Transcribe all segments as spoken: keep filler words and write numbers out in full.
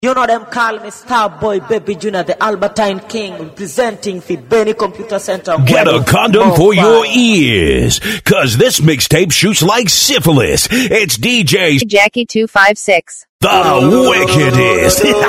You know them call me Starboy Baby Junior, the Albertine King, representing the Benny Computer Center. Get a condom for your ears, cause this mixtape shoots like syphilis. It's D J Jackie two five six. The wickedest. Come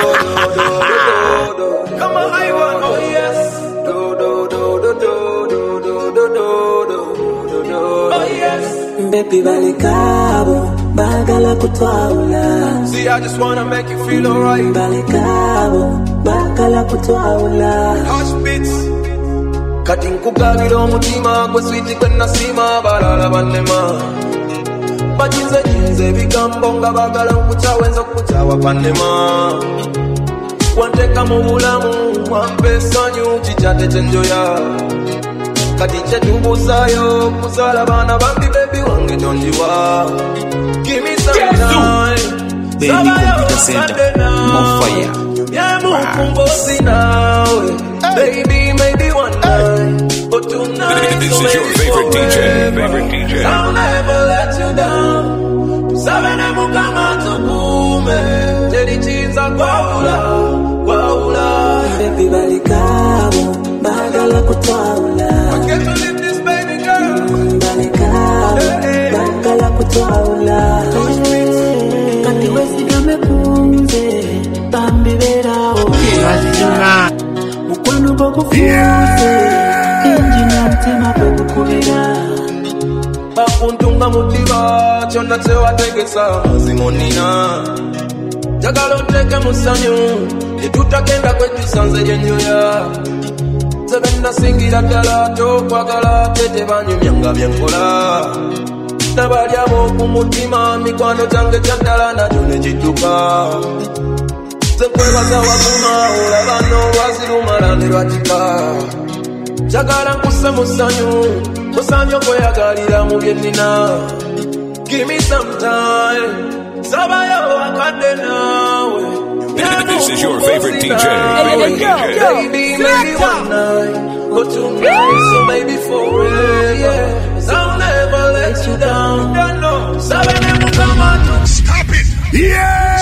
on, I want, oh yes. Do, do, do, do, do, do, do, do, do, oh yes. Baby balikabo, bagala kutwaula. See, I just wanna make you feel alright. Balikabo, bagala kutwaula. Hush beats. Katin kukagiro mutima, kwe sweetie kwe nasima, balala banema. Bajinze jinze bigambo nga bagala mkuchawenza kuchawa panema. Wanteka mubulamu, wampe sanyu, chichate chenjoya. Kati chetubusayo, kusala bana bambi baby wange tonjiwa. Give me some time. Benny Computer Center, on fire. Yeah, mukumbosi nawe. Baby, maybe one night or two nights. This is your favorite D J. Favorite D J. I'll never let you down. Tusabene mukama tukume. Teri chiza kwaula, kwaula. Baby balikabo, bagala kutwaula. I can't believe this baby girl. Balikabo, bagala kutwaula. Kati wesi game kunze, bambi berao. Mukwano bokufuze, injina mtima bokukubira. Bakuntunga mudiba, chonda tewa tegesa mazimonina. Jagalo teke musanyu, itutakenda kwetu sanze jenyoya. Sebenda singira dala, tokwagala, tete banyu myanga byenkola. Nabali abo kumutima, mikwano jange chandala na june jituka. Sekwebaza wakuma, olabano wazirumala nirwatika. Jagala nkuse musanyu, musanyu kweyagalira mu byenina. Give me some time, sabayo wakade nawe. This is your favorite D J. Baby, maybe one night or two nights, so maybe for real, yeah. I'll never let you down. Stop it! Yeah!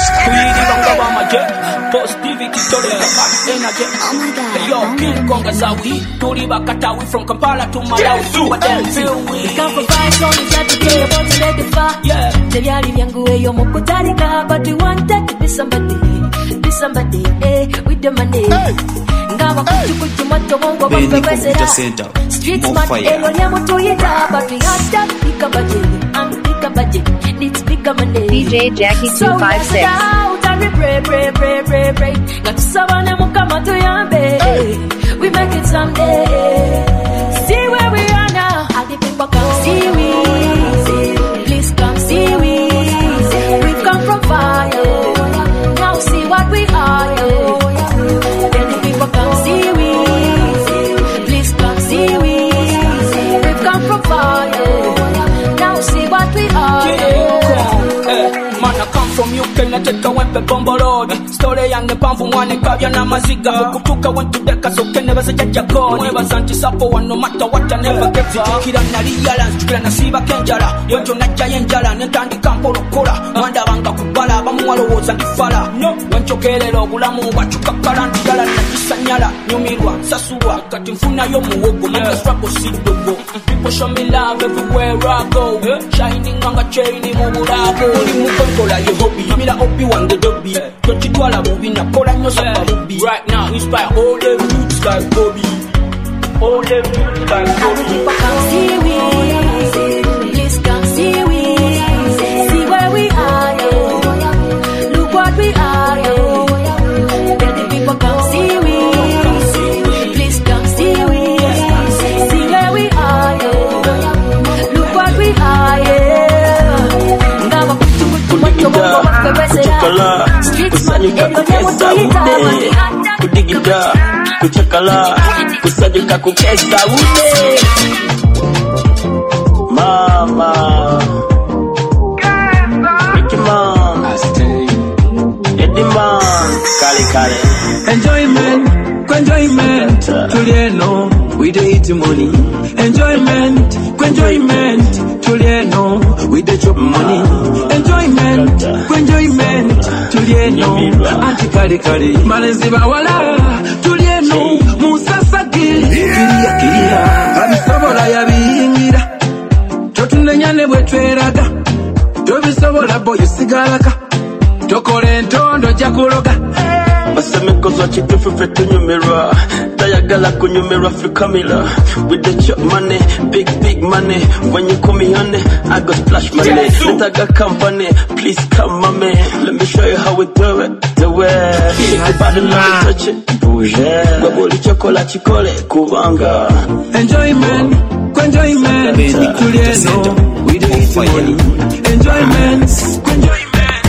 Positivity, story about energy. Oh my God. Yo, King Konga Zawi, Tori Bakatawi from Kampala to Malawi. What them feel we? Come for five songs that you play about to let the fire. Yeah. Jayari yangu eyo mukutarika, but we wanted to be somebody, be somebody, eh, with the money. Ngawa kuchu kuchu mato wongo Benny wampe Computer wesera. Center, Street on smart, fire. elo nyamo tuyita, but we had to pick a budget, and pick a budget, it's pick a money. D J Jackie two So five let's six. out and we pray, pray, pray, pray, pray. Ngatusabane mukama tuyambe, we make it someday. See where we are now, all the people come see we. Please come see we. We've come from fire, now see what we are. Then the people come see we. Please come see we. We've come from fire, now see what we are. Man, I come from U K, na teka wempe bombo road. Story yange pamfu mwane kabya na maziga. Kutuka went to deka so kene basa jaja go. Mweba santi sapo wa no matter what I never kept it. Kira na realize, tukila na siba kenjala. Yojo na jayenjala, netandi kampo lukura. Mwanda banga kubala, bamu walo woza nifala. No, wancho kelelo, gulamu wachuka karanti gala na jisanyala. Nyumirwa, sasurwa, kati mfuna yo muwogo. Maka struggle sidogo. People show me love everywhere I go. Shining on a chain in Muburago. Mukongola ye hobby, mila opi wange dobi. Tochitwala bubi na kola nyosa mabubi. Right now, inspire all the roots like Bobby. All the roots like Bobby. Come see we, please come see we. See where we are, yo. Look what we are, yo. Let the people come see we. Please come see we. See where we are, yo. Look what we are, yeah. Ngawa kuchu kuchu macho wongo wafwe wesera. Street smart, elo nyamo tuyita, mani hata Kudigida, kuchakala, kusajika kukesa ude. Mama, Ricky Man, Eddie Man, Kali Kali. Enjoyment, enjoyment, tulieno, we dey eat money. Enjoyment, enjoyment, tulieno, we dey chop money. Enjoyment, enjoyment, tulieno, anti kali kali malezi bawala tulieno musasa gili kiria kiria abisobola yabiyingira totunanyane bwetweraga tobisobola boyo sigalaka tokole entondo jakuloga Basemikozo chitufu fetu nyumera Tayagala kunyumera fi kamila With the chop money, big big money When you call me honey, I go splash money Nitaga company, please come mommy Let me show you how we do it, do it Shake your body, let me touch it, bouge Waboli chokola chikole, kubanga Enjoyment, enjoyment Tulieno, we do it money Enjoyment, enjoyment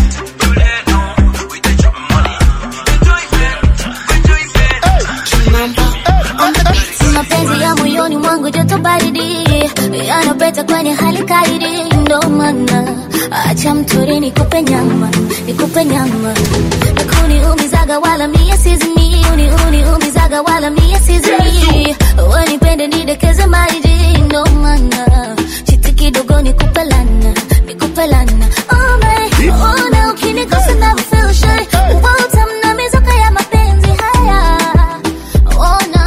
mapenzi ya moyoni mwangu joto baridi yanapeta kwenye hali kaidi ndo maana acha mtori nikupe nyama nikupe nyama nakuniumizaga wala mie sizimi uni uni umizaga wala mie sizimi wanipende nidekeze maidi ndo maana chiti kidogo nikupe lana nikupe lana oh my oh na ukinikosa na feel shy utamna mizuka ya mapenzi haya oh no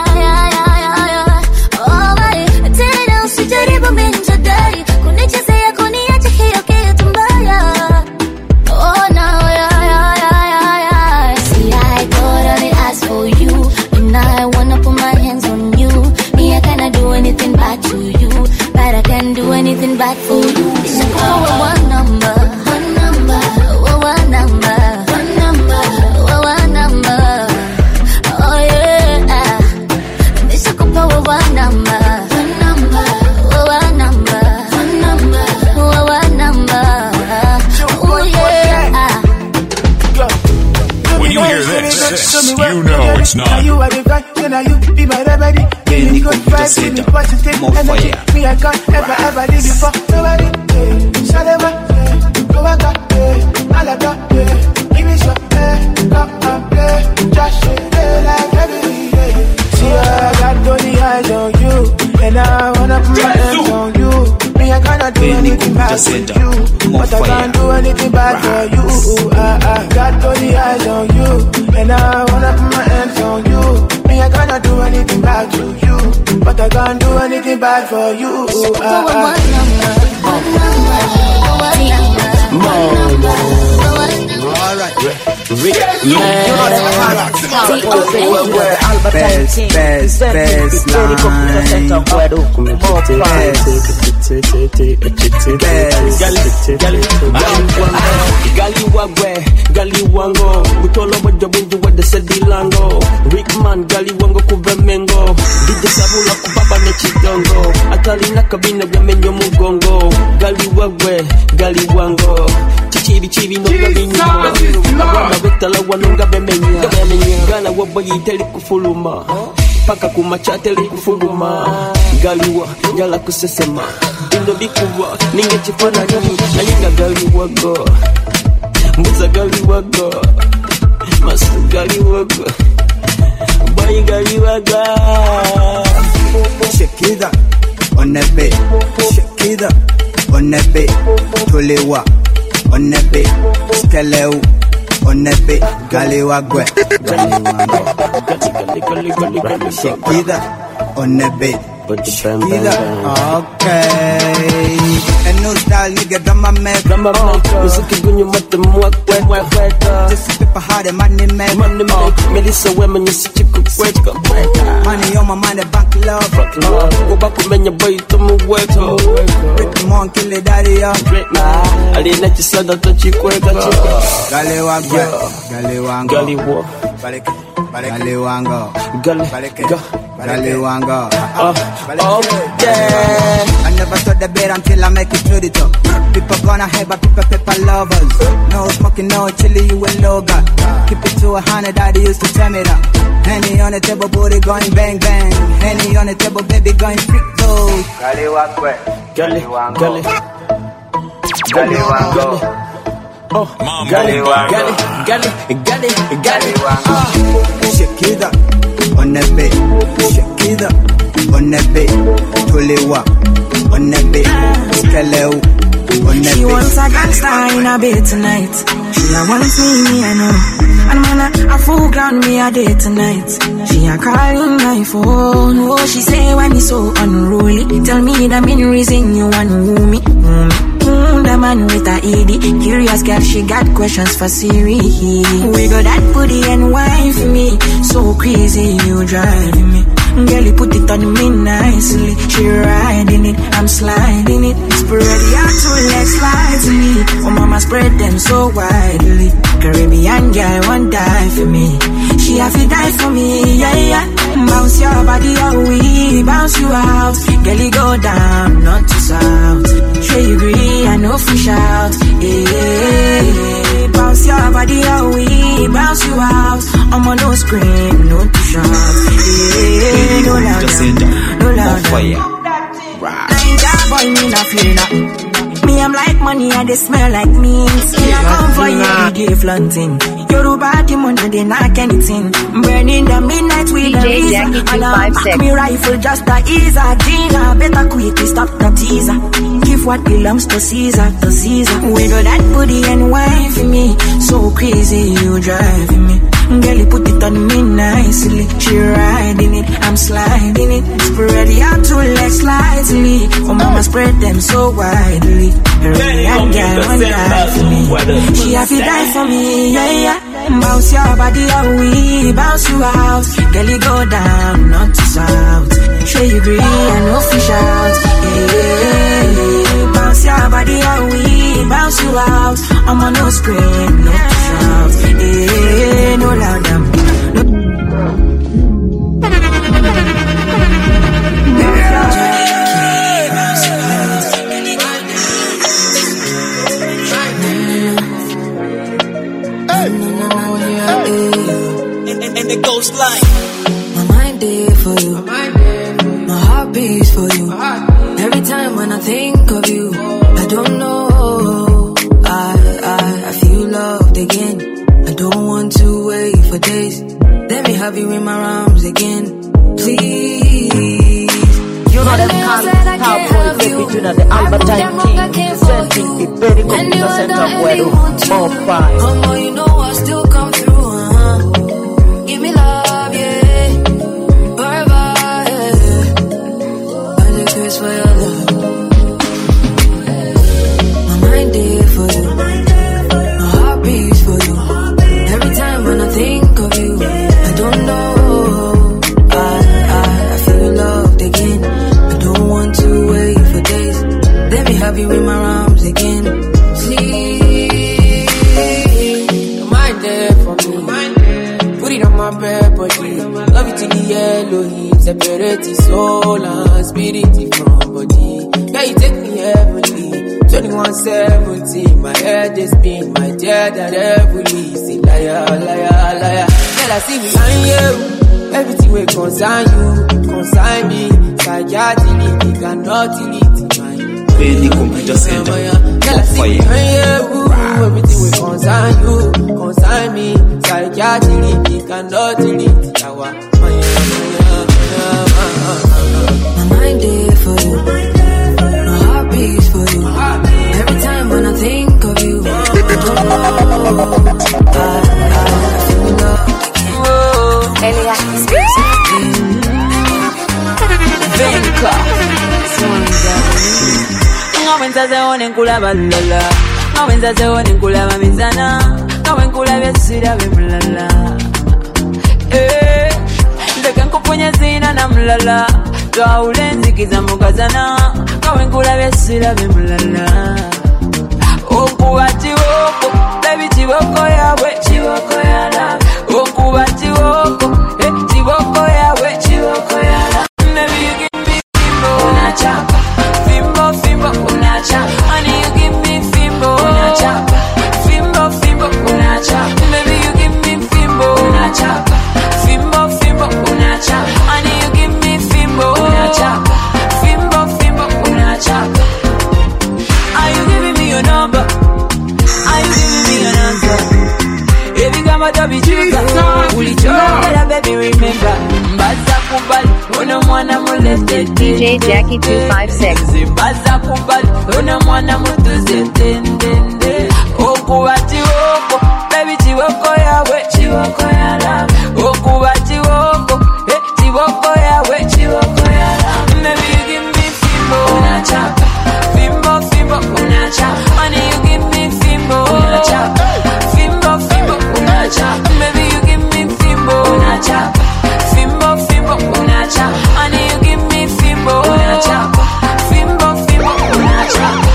Sijaribu minjadari kunichezea kuniacha hiyo kitu mbaya oh no yeah yeah yeah yeah see I got only ask for you and I wanna put my hands on you me I cannot do anything bad to you but I can do anything bad for you so oh, one number one number oh, one number one number oh, one number oh yeah this is a one number You hear this, you know it's not. Now you are the guy, then you be my remedy. Give me good vibes, give me positive energy. Me I can't ever ever leave you for nobody. Shalema, go back up, Malaga, give me some, come and play, just play like every day. See I got only eyes on you, and I wanna put my hands on you. Me I cannot do anything bad for you, but I can't do anything bad for you. I, I got only eyes on you, and I wanna put my hands on you. Me I cannot do anything bad to you, but I can't do anything bad for you. I, I, Alright, Rick, you know the best, best, best line. Gali wagwe, gali wango. Utolo moja windu wade sedilango. Rickman, gali wango kuvemengo. Dije sabula kubaba nechidongo. Atali na kabine wemenyo mugongo. Gali wagwe, gali wango. Chibi chibi no kabinyo. Abana betala wanonga bemenya. Gana waboyi teli kufuluma. Paka kumacha teli kufuluma. Galiwa, gala kusesema. Indo bikuwa, ninge chifana nini. Nayinga galiwago. Mbuza galiwago. Masu galiwago. Boy galiwago. Shakida, on the bed. Shakida, on the bed. Tulewa. On the bed, Skeleu, on the bed, Galiwagwe, Shakida, on the bed, Shakida, okay. A new style, nigga, drama make, drama make, music gunyu mate mwakwe, mwakwe, just people hard and money make, money make, Melissa women, you see you could wait, money on my mind, the bank love, go back to menya boy, to move wait, Rick Mon, kill the daddy, yo, I didn't let you say that you quit, Galiwagwe, Galiwango, Galiwa, Galiwango, Galiwango, Galiwango, okay. I never thought the bed until I make it to the top. People gonna hate, but people paper lovers. No smoking, no chili, you will logo. Keep it to a hundred, daddy used to tell me that. Henny on the table, booty going bang bang. Henny on the table, baby going freak though. Galiwagwe, Galiwango, Galiwango. Oh, Gali, Gali, Gali, Gali, Gali, Shakida, on the bed, Shakida, on the bed, Tulewa, on the bed, Skeleu, She wants a gangster in a bed tonight. She a wants me, me I know. And man, a, a full ground me a day tonight. She a calling my phone. Oh, she say when it's so unruly. Tell me the main reason you want woo me. Mm, mm, the man with a E D. Curious girl, she got questions for Siri. We got that booty and wine for me. So crazy, you driving me. Girl, you put it on me nicely. She riding it, I'm sliding it. Spread your two legs slide to me. Oh, mama spread them so widely. Caribbean girl won't die for me. She have to die for me, yeah, yeah. Bounce your body out, we bounce you out. Girl, you go down, not to south. Sure you agree, I know fish out. Yeah, bounce your body out, we bounce you out. I'm on no scream, no to shout. Yeah, no louder, no louder. Ninja boy, me not fear that. Me, I'm like money and they smell like me. Skin I come for you, we give flaunting. Yoruba demon, they knock anything. Burning the midnight with the reason. And I me rifle just to ease a Gina. Better quickly stop the teaser. Give what belongs to Caesar, to Caesar. We do that booty and wine for me. So crazy, you driving me. Girl, you put it on me nicely. She riding it, I'm sliding it. Spread your two legs slightly. Oh, mama spread them so widely. Caribbean girl won't die for me. She have to die for me, yeah, yeah. Bounce your body out, we bounce you out. Girl, you go down, not to south. Sure you agree, I know fish out. Yeah, bounce your body out, we bounce you out. I'm on no scream, no to shout. Yeah, no louder. No. And it goes like my mind there for you, my heart beats for you. Every time when I think of you, I don't know. I I, I feel loved again. I don't want to wait for days. Let me have you in my arms again, please. You know them called Cowboy Baby Junior, the Albertine King, presenting the very computer center of Wedo, all five. Mama, you know I still come through, uh-huh. Give me love, yeah. Forever, yeah. I just wish for your love. My mind there for you, my heart beats for you. Every time when I think of you, I don't know. I, I, I feel loved again. I don't want to wait for days. Let me have you in my arms again, please. Your mind there for me. Put it on my bed, body. Love it to the yellow heat. Separate the soul and spirit from body. Yeah, you take me heavenly. twenty-one seventeen, my head is spin, my dear that heavily. Say liar, liar, liar. Girl, I see me on you. Everything will concern you, concern me. Psychiatry, you cannot delete my Benny Computer Center. Girl, I see me on you. Everything will concern you, concern me. Psychiatry, you cannot delete our my mind there for you, my heart beats for you. Every time when I think of you, I don't know. I, I feel love again. Elia, Venka. Ngawenza zeone nkulaba lala. Ngawenza zeone nkulaba mizana. Ngawenkulaba sira bemlala. Eh, ndeka nkuponya zina na mlala. Twaule nzikiza mugazana. Ngawenkulaba sira bemlala. Okuba chiwoko, baby chiwoko yawe, chiwoko ya love. Okuba chiwoko, eh chiwoko yawe, chiwoko ya love. Baby you give me fimbo, unachapa. Fimbo fimbo unachapa. Honey you give me fimbo, unachapa. Fimbo fimbo unachapa. Baby you give me fimbo, unachapa. Fimbo fimbo unachapa. Honey you give me fimbo, unachapa. Fimbo fimbo unachapa. Are you giving me your number? Are you giving me your answer? Every time I double you, ulichoka, baby remember. Mbaza kubali uno mwana mulete D J Jackie two five six. Zibaza kubali uno mwana mutuze tendende. Okuba chiwoko baby chiwoko yawe chiwoko ya love. Okuba chiwoko eh chiwoko yawe chiwoko ya love. Maybe you give me fimbo unachapa fimbo fimbo unachapa. Money you give me fimbo unachapa fimbo fimbo unachapa. Maybe you give me fimbo unachapa fimbo fimbo unachapa. Money you give me fimbo unachapa fimbo fimbo unachapa.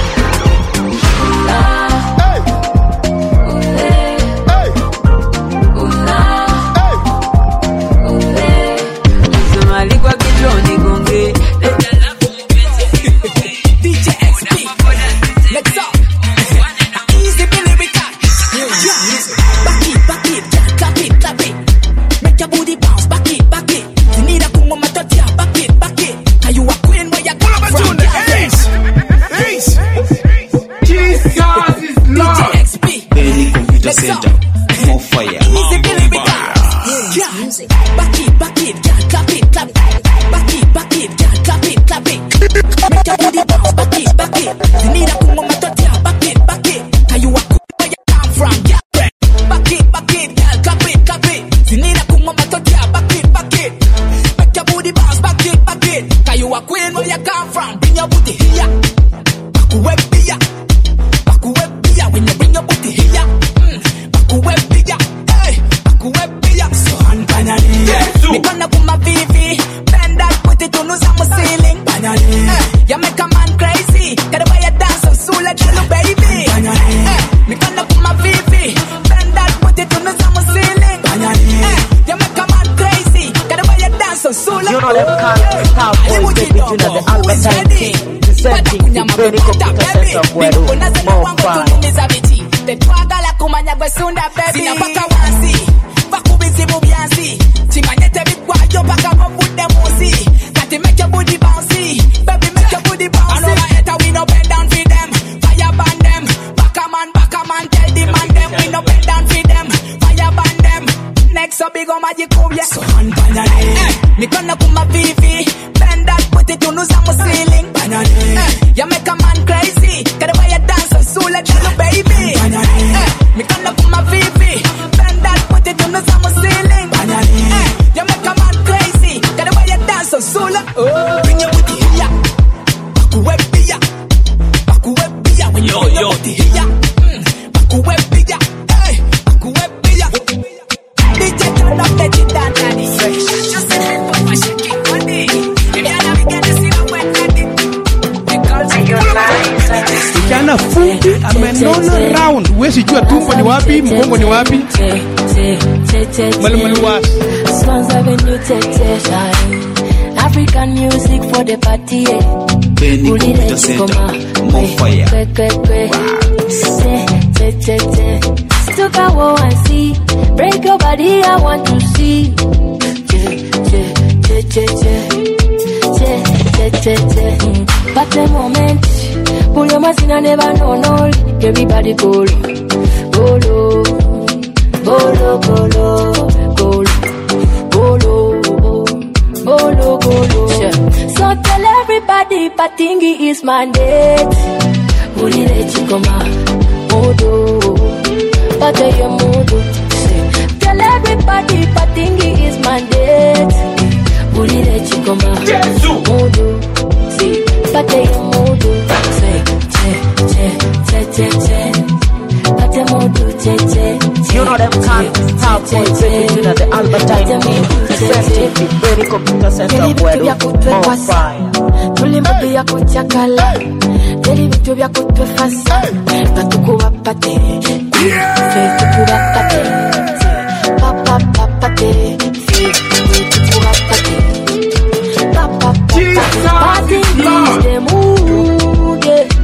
Somali kwa kichoni gonge D J X P. Next up. Easy lyrical. Back it, back it, clap it, clap it. Make your booty bounce. Back it, back it. You need a kumma matotia. Back it, back it. Are you a queen where you come from? Ace, Ace. Jesus is Lord. D J X P. Benny Computer Center. More fire. Easy lyrical. Yeah. Back it, back it, clap it, clap it. Back it, back it, clap it, clap it. Make your booty bounce. Back it, back it. You need a kumma matotia. Back it, back it. Are you a queen where you come from? Yeah. Back it, back it, girl, clap it, clap it. You need a kumma matotia. Back it, back it. Make your booty bounce. Back it, back it. 'Cause you a queen where you come from. Bring your booty here. Back away, beer. Back away, beer. When you bring your booty here. Mm. Back away, beer. Hey, back away, beer. So I'm banana. Me gonna put my V V. Bend that, put it on the ceiling. Banana. Hey, you make a man crazy. Get away you dance so soon like you baby. Banana. Hey, me gonna put my V V. Bend that, put it on the ceiling. Banana. Hey, you make a man crazy. Get away you dance so soon like you know them can't stop boys, baby, you know the Albert Einstein. Presenting the Benny Computer Center where do more fun. Tetwagala kumanya gwesunda baby. Sinapaka wansi. Bakubizi mubyansi. Chimanyete bigwayo paka mbude musi. Kati make your booty bouncy. Baby make your booty bouncy. I know my hater we no bend down for them. Fire band them. Baka man, baka man. Tell the man them we no bend down for them. Fire band them. Next up big on magic cool yeah. So hand banana. Hey, me gonna put my V V. Bend that put it on the ceiling. Banana. Hey, you make a man crazy. Get away you dance so soon like you baby. Banana. Hey, me gonna put my V V. Bend that put it on the ceiling. Banana. Hey, you make a man crazy. Get away you dance so soon like oh. Bring your booty here. Back away beer. Back away beer. When you bring your booty here. Mm. Back away beer. Hey, back away beer. D J turn up the G down daddy. Just a hand up my shaking body. If you're not gonna see the wet daddy. Because you're lying. Kijana fupi amenona round, huwezi jua tumbo ni wapi, mgongo ni wapi. Malu wasi. Swans Avenue African music for the party. Benny Computer Center. More fire. Still got what I see. Break your body, I want to see. But the moment, pull your machine, never know, no. Everybody go low, go low, go low, go low, go low, go low, go low. So tell everybody, Patingi is mandate. Uli le chikoma, modo, pate modo. Tell everybody, Patingi is mandate. Uli le chikoma, modo. See, pate modo. Say, che, che, che, che, che. Pate modo, che, che. You know them can't stop boys, baby, you know the Albert Einstein. Presenting the Benny Computer Center where do more fire. Tulimbi ya kuchakala. Deli vitu vya kutufasa. Patukuwa pate. Tukuwa pate. Papa papate. Tukuwa pate. Papa papate. Party is the mood.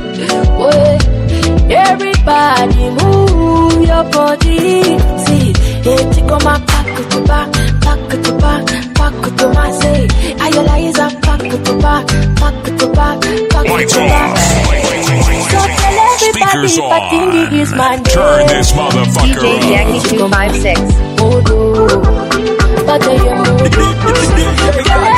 Everybody move your body. See, it's come back to back, back to back, back to my say. I realize I'm back to back, back to back, back to back. So tell everybody, Patingi is my name. Turn this motherfucker D J Jackie two five six. Modo, but I am modo.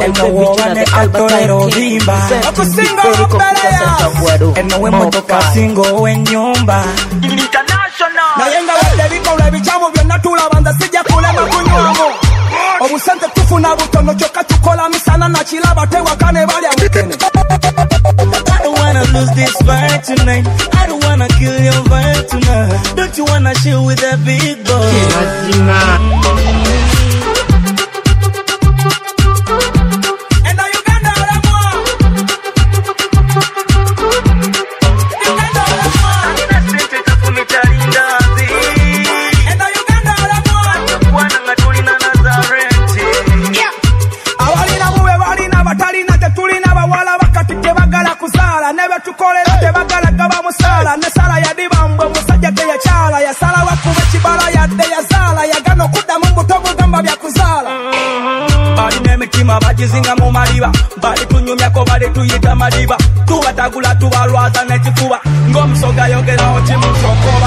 boy representing the Albertine King, representing Berry Computer Center Guado. En no hemos tocado singo en nyumba International. Nayenga wale biko wale bichamu byonna tulabanda sijja kulema kunywamu. Obusente tufuna butono kyokka tukola misana na kilaba tewakane balya mukene. I don't wanna lose this fight tonight. I don't wanna kill your vibe tonight. Don't you wanna chill with that big boy? Bajizinga mu maliba bali tunyumyako bali tuyita maliba tubatagula tubalwaza n'ekifuba ng'omusoga yogeraho kimutokoba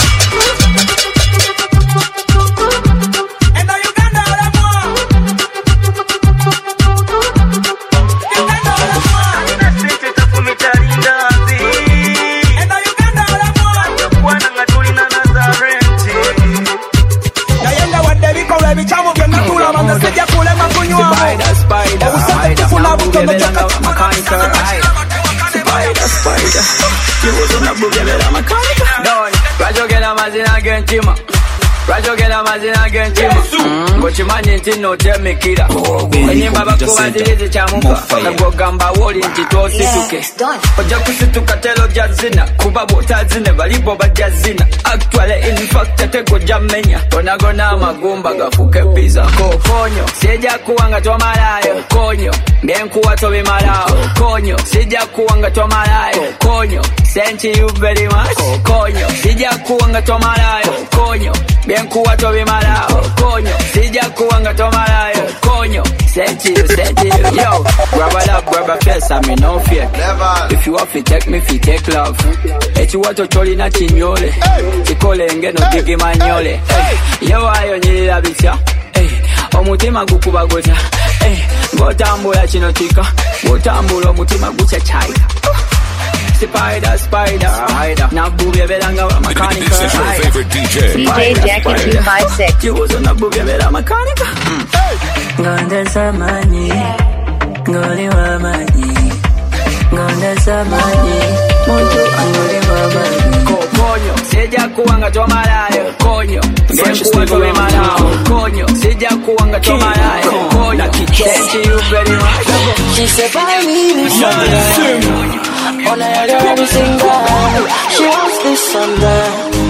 Rajogera mazina gentima Rajogera mazina gentima Ngochimanyi nti notemekira Enyimba bakubazirizi kyamuka Nagogamba woli nti tosituke Oja kusituka telo jazina Kuba botazine balibo bajazina Actually in fact tego jamenya Onagona amagumba gafuke pizza Konyo Sija kuwanga tomalayo Konyo Ngenkuwa tobi malao Konyo Sija kuwanga tomalayo Konyo Thank you very much Konyo Sija kuwanga tomalayo Konyo Ngenkuwa tobi malao Konyo Sija kuwanga tomalayo Konyo Thank you, thank you Yo, grab a love, grab a face, I mean no fear Never. If you want to take me, if you take love Eti wato choli na chinyole Chikole nge no digi manyole Yo ayo nyilila bitya Omutima gukuba gota Ngotambula chino chika Ngotambula omutima gucha chaika Spider, spider, spider. Now booby belanga wa mechanical. This is your favorite D J. D J Jackie two five six. You was on a booby bela mechanical. Gonda samani, goli wa mani. Gonda samani, muntu angoli wa mani. Konyo, sija kuwanga tomalayo. Konyo, ngenkuwa tobe malao. Konyo, sija kuwanga tomalayo. Konyo, thank you very much. She said, buy me this Sunday. On a yard, every single. She wants this Sunday.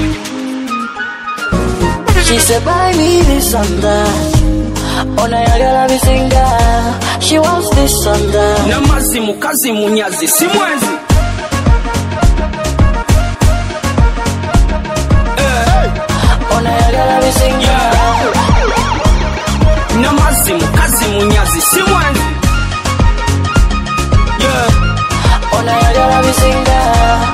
She said, buy me this Sunday. On a yard, every single. She wants this Sunday. Namazi mukazi munyazi simwenzi. On a yard, every single. Namazi mukazi munyazi simwenzi. On a yard, every single.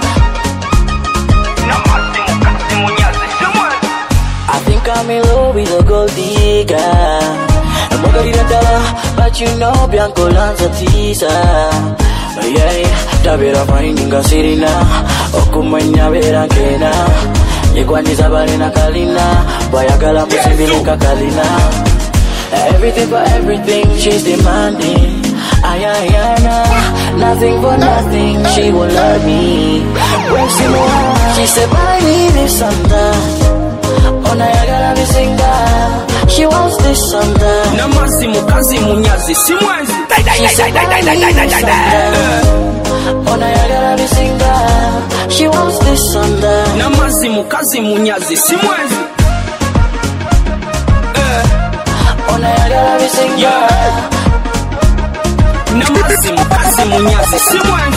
I think I'm in love with a gold digger. I'm not gonna tell but you know Bianco Lanza Tisa. Yeah, Davira finding a sirina. Okumanya vera kena. Yegwaniza balena kalina. Bayagala musibilika kalina. Everything for everything she's demanding. Ayayana, nothing for nothing, she will love me. When she moves, she said, buy me this Sunday. On a yagala me singa, she wants this Sunday. Namazi mukazi munyazi simwenzi. She said, buy me this Sunday. On a yagala me singa, she wants this Sunday. Namazi mukazi munyazi simwenzi. On a yagala me singa. Namazi mukazi munyazi simwenzi.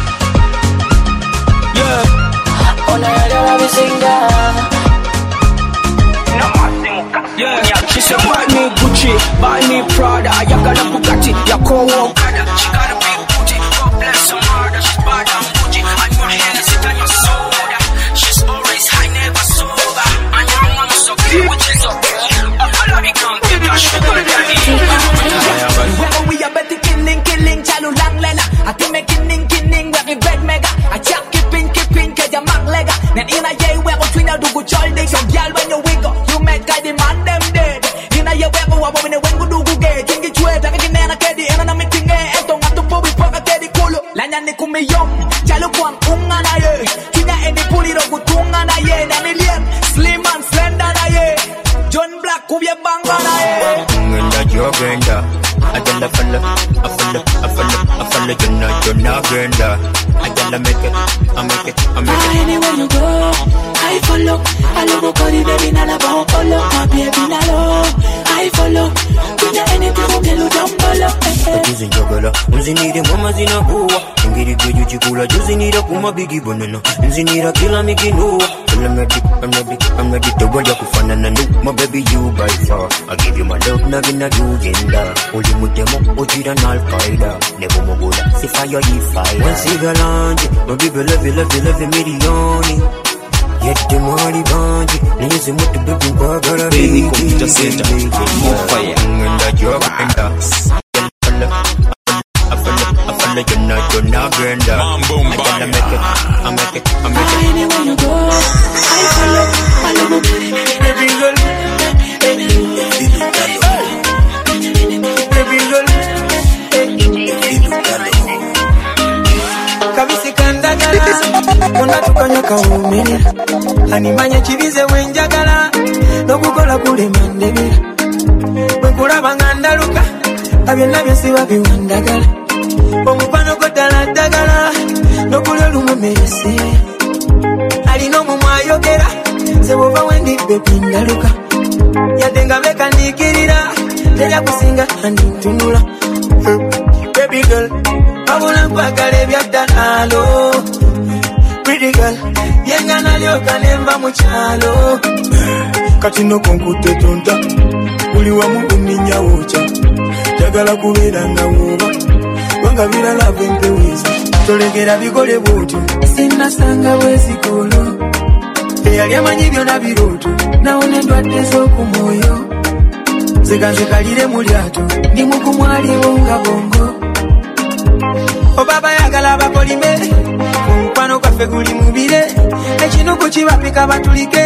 Yeah. On a yagala me singa. Namazi mukazi munyazi. She said buy me Gucci, buy me Prada. Yagala Bugatti, Yakowo Okada. She got a big booty, God bless her mother. She's bad and bougie, and your hands sit on your soda. She's always high, never sober. And your mama so good, which is up. All of me come get your sugar daddy. Wherever we are betting Then in a year we go twin a do go child day. Your girl when you wiggle, you make guy demand them dead. In a year we go a woman when go do go get. King it chwe, take it na kedi, and na meeting eh. Esto ngato po we paka kedi kulo. Lanya ni kumiyom, chalo kwan unga na ye. Kinya eni puli ro kutunga na ye. Na million, slim and slender na ye. John Black kubye banga na ye. Ngenda jogenda, ajala falla, afalla, afalla, afalla jonna jonna genda. Ajala make it, I make it, I make it. Anywhere you go, I follow. I love you, body, baby, nana bao follow. My baby, nalo, I follow. Kuja anything, ungelu jambala. Juzi njogala, unzinire mama zina huwa. Ngiri geju chikula, juzi nira kuma bigi bonana. Nzinira kila mikinuwa. I'm ready, I'm ready, I'm ready to go to kufana na nu. My baby, you by far. I give you my love, na gina do genda. Uli mutemo, ojira na al-Qaeda. Nebo mogola, si fire, yi fire. One cigalanje, my baby, love you, love you, love you, milioni. Yet money banji, nizi mutu baby, kwa gara baby, computer center, more fire. Ngenda job, ngenda. I feel like you're not, you're not genda. I gotta make it, I make it, I make it. Anywhere you go, I follow. I love you, baby, baby girl. Baby girl. Kabisi kandagala, kona tukanya kaumiri. Animanya chivize wenjagala, nokukola kule mandebira. Wekula bangandaluka, abyonna byesiba biwandagala. Omupano godala dagala, nokule lumwemerese. Alina omumwa ayogera, sewova wendi bebi ndaluka. Yadenga beka nikirira, teja kusinga andintunula. Baby girl, abula nkwagala ebyaddala. Pretty girl, yenga nalyoka nemba mu kyalo. Kati nokonkute tonta, buli wamu oninya wocha. Jagala kubeera nga woba, wanga birala bwempeweza. Tolegera bigole bwotyo, sinasanga bwesikolo. Eyali amanyi byonna birooto, nawona endwadde z'okumwoyo. Nzeka nzekalire mu lyato, ndi mu kumwaliwo nga bongo. Obaba yagala abakolime, omukwano gwaffe guli mubire. Ekinuku kibapika batulike.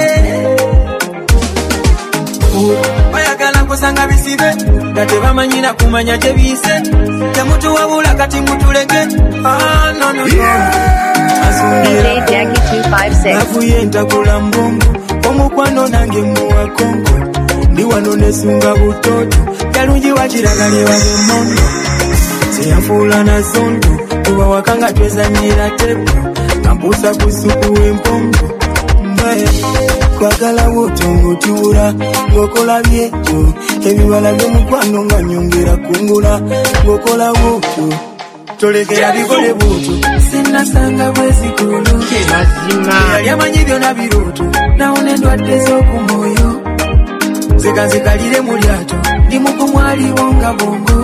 Bayagala kusanga bisibe, nga tebamanyina kumanya gye biyise. Temutuwabula kati mutuleke. Ah, no, no, no. D J Jackie two five six. Navuye ntakula mbongo, omukwano nange muwa kongo. Ndi wano nesunga butoto, yalungi wakiragale wage mondo. Seyanfuula na zondo, oba wakanga twezanyira tepo. Kampusa kusuku w'empongo. Mbaye kwagala wotongotiwula, ngokola byekyo. Ebibala by'omukwano nga nyongera kungula, ngokola wotyo. Tolekera bigole bwotyo, sinasanga bwesikolo. Yali amanyi byonna birooto, nawona endwadde z'okumwoyo. Nzeka nzekalire mu lyato, ndi mu kumwaliwo nga bongo.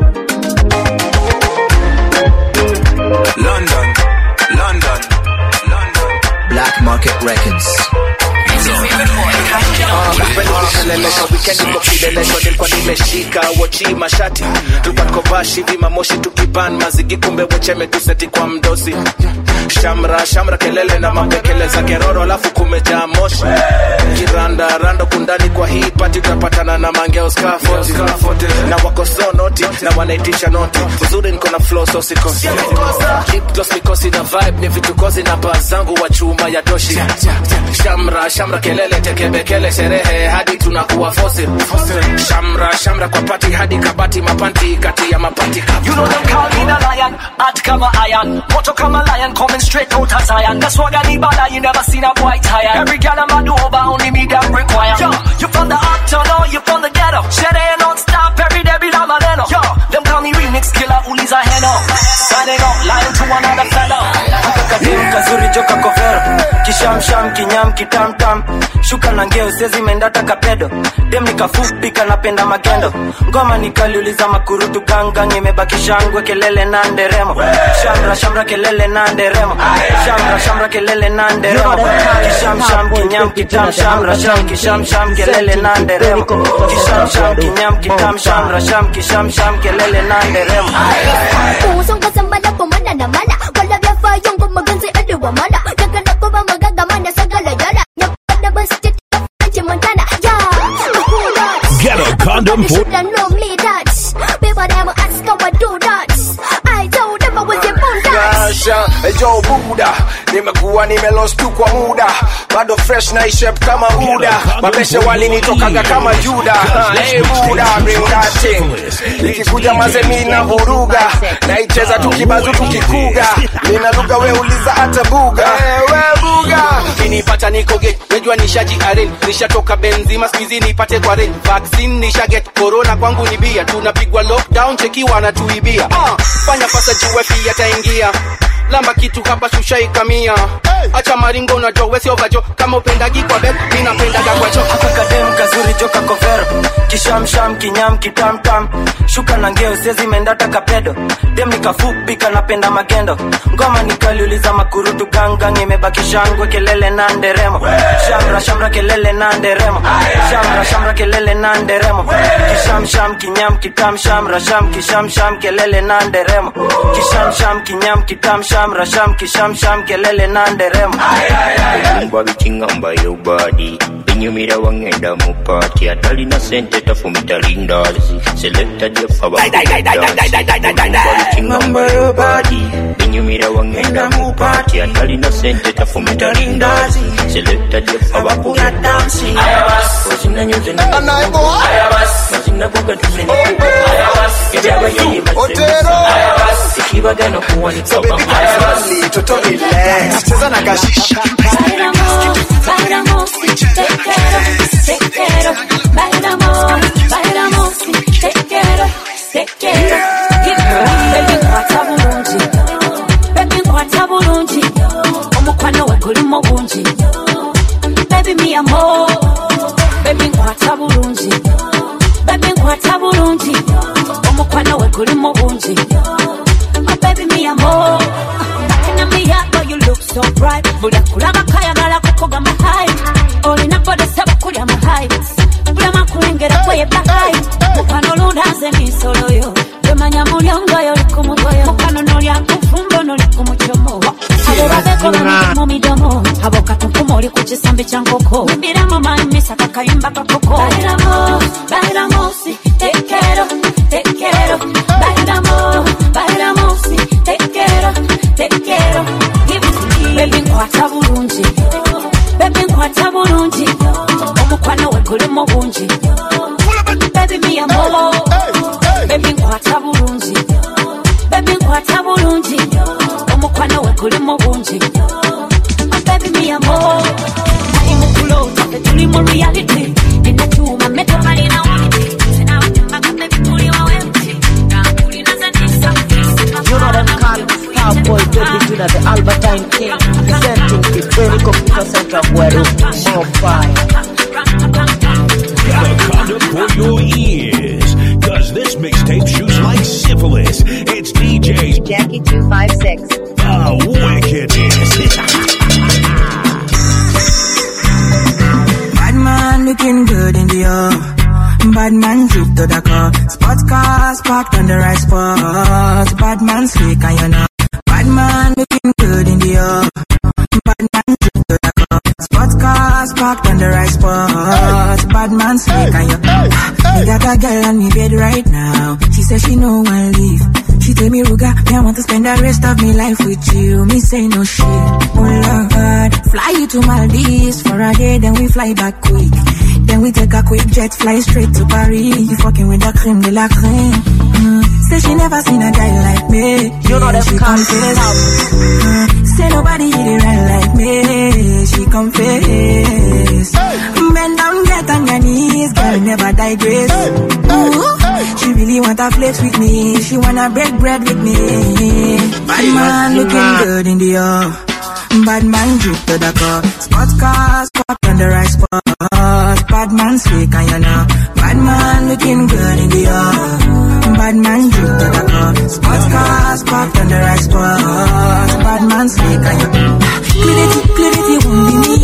London, London, London. Black Market Records. Keleleka weekend niko kideleko nilikuwa nimeshika wochi mashati tulikuwa tukovashi vima moshi tukiban mazigi kumbe wecheme tuseti kwa mdosi shamra shamra kelele na mapekele za keroro alafu kumejaa moshi kiranda rando kundani kwa hii party utapatana na mangeo scaffold na wako so noti na wanaitisha noti uzuri niko na flow so sikosi lip gloss mikosi na vibe ni vitu kozi na baa zangu wa chuma ya doshi shamra shamra kelele tekebekele sherehe hadi tunakuwa fossil shamra shamra kwa party hadi kabati mapanti kati ya mapati you know them call me the lion hot kama iron moto kama lion coming straight out of Zion that's why I need bada you never seen a boy tired every girl I'm a do over only me that require yo you from the uptown or you from the ghetto sherehe non stop every day be la maleno yo them call me remix killer uliza heno signing up lying to another fellow kakademu kazuri joka kovero kishamsham kinyam kitamtam shuka na ngeo sezi mendata kapedo dem nikafupi kanapenda magendo ngoma nikaliuliza makurutu gangang imebaki shangwe kelele na nderemo shamra shamra kelele na nderemo shamra shamra kelele na nderemo kishamsham kinyam kitam shamra sham kishamsham kelele na nderemo kishamsham kinyam kitam shamra sham kishamsham kelele na nderemo Usonga sambala pomana na mala wala vya fayongo maganzi adi wa mala Nagana kuba magaga mana sa condom for should know me that. People them ask how I do that. I told them I was your bunda. Gasha, yo Buddha, nimekuwa nimelost tu kwa muda, bado fresh na shape kama Buddha, mapeshe walinitokaga kama Juda. Hey Buddha, bring that thing. Nikikuja mazemi na vuruga, naicheza tukibazu tukikuga, nina lugha we uliza hata buga. Hey we buga, kinipata niko get, wejua nishaji arrange, nishatoka benzima squeezy nipate kwa range, vaccine nisha get, corona kwangu ni bia, tunapigwa lockdown cheki wanatuibia. Uh, fanya pasa juwe pia taingia, lamba kitu hapa sushai kamia. Acha maringo na jo wesi overjo, kama upendagi kwa bed mina pendaga kwa cho. Akakadem kazuri joka kovero, kisham sham kinyam kitam tam, shuka na ngeo sezi mendata kapedo, dem nikafupi kanapenda magendo, ngoma nikaliuliza makurutu gangang imebaki shangwe kelele na nderemo, shamra shamra kelele na nderemo, shamra shamra kelele na nderemo, kisham sham kinyam kitam shamra sham kisham sham kelele na nderemo, kisham sham kinyam kitam shamra sham kisham sham kelele na nderemo. Mba bichingamba yo body Binyumira wangenda mu party Atali na sente tafumita lindazi Selecta jefa wakudansi Mba bichingamba yo body Binyumira wangenda mu party Atali na sente tafumita lindazi Selecta jefa wakudansi Ayabas Kozina nyuze na Ayabas Mazina buga tuzene Kejaba yeye Otero Ayabas Ikibagano kuwa ni toba Ayabas Toto relax Cheza na kashisha Bailamos, bailamos, te quiero, te quiero. Bailamos, bailamos, te quiero, te quiero. Baby nkwata bulungi, baby nkwata bulungi. Omukwano we guli mu bungi. Baby mi amor, baby nkwata bulungi, baby nkwata bulungi. Omukwano we guli mu bungi. Oh baby mi amor. You look so bright, buda kulaba kaya gala kukoga mahai. Oli na bode saba kulya mahai. Buda makulengera kweye bahai. Mukano lundaze ni solo yo. Demanya mulyongo yo likumugoyo. Mukano nolya kufumbo noli kumuchomo. Abo babeko bani mu midomo. Abo katukumo oli kuchisambi chankoko. Mbira mama imisa kakayimba kakoko. Bailamos, bailamos, te quiero, te quiero. Bailamos, bailamos, te quiero, te quiero. Baby nkwata bulungi, baby nkwata bulungi. Omukwano we guli mu bungi. Baby mi amor, baby nkwata bulungi, baby nkwata bulungi. Omukwano we guli mu bungi. Baby mi amor, ali mu kulota tuli mu reality. Nina chuma meto bali na witi. Sina witi mpaka baby tuli wa wemti. Ngakuli na zanisa. You know them call Cowboy twenty-two na the Albertine King. Presenting the very computer center of Weru. More fire. got a condom for your ears. Cause this mixtape shoots like syphilis. It's D J Jackie two five six. The wickedness. Bad man looking good in the air. Bad man drip to the car. Sports cars parked on the right spot. Bad man slick and you know. Bad man looking good in the air. Bad man drip to the car. Sports cars parked on the right spot. Bad man slick and you know. Me got a girl on me bed right now. She says she no one leave. She tell me, Ruga, me I want to spend the rest of my life with you. Me say no shit. Oh Lord, fly you to Maldives for a day, then we fly back quick. Then we take a quick jet, fly straight to Paris. You fucking with the creme de la creme. Mm. Say she never seen a guy like me. You know them she confess. Mm. Say nobody hit it right like me. She confess. Bend down, get on your knees, girl, never digress. Ooh. She really want to flex with me. She wanna break bread with me. Bad man looking good in the air. Bad man drip to the car. Sports cars parked on the right spot. Bad man slick and you know. Bad man looking good in the air. Bad man drip to the car. Sports cars parked on the right spot. Bad man slick and you know. Clarity, clarity won't be me.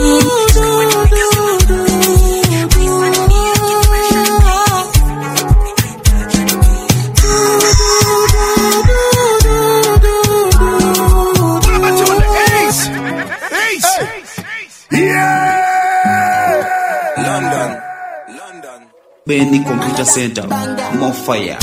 Benny Computer Center, more fire.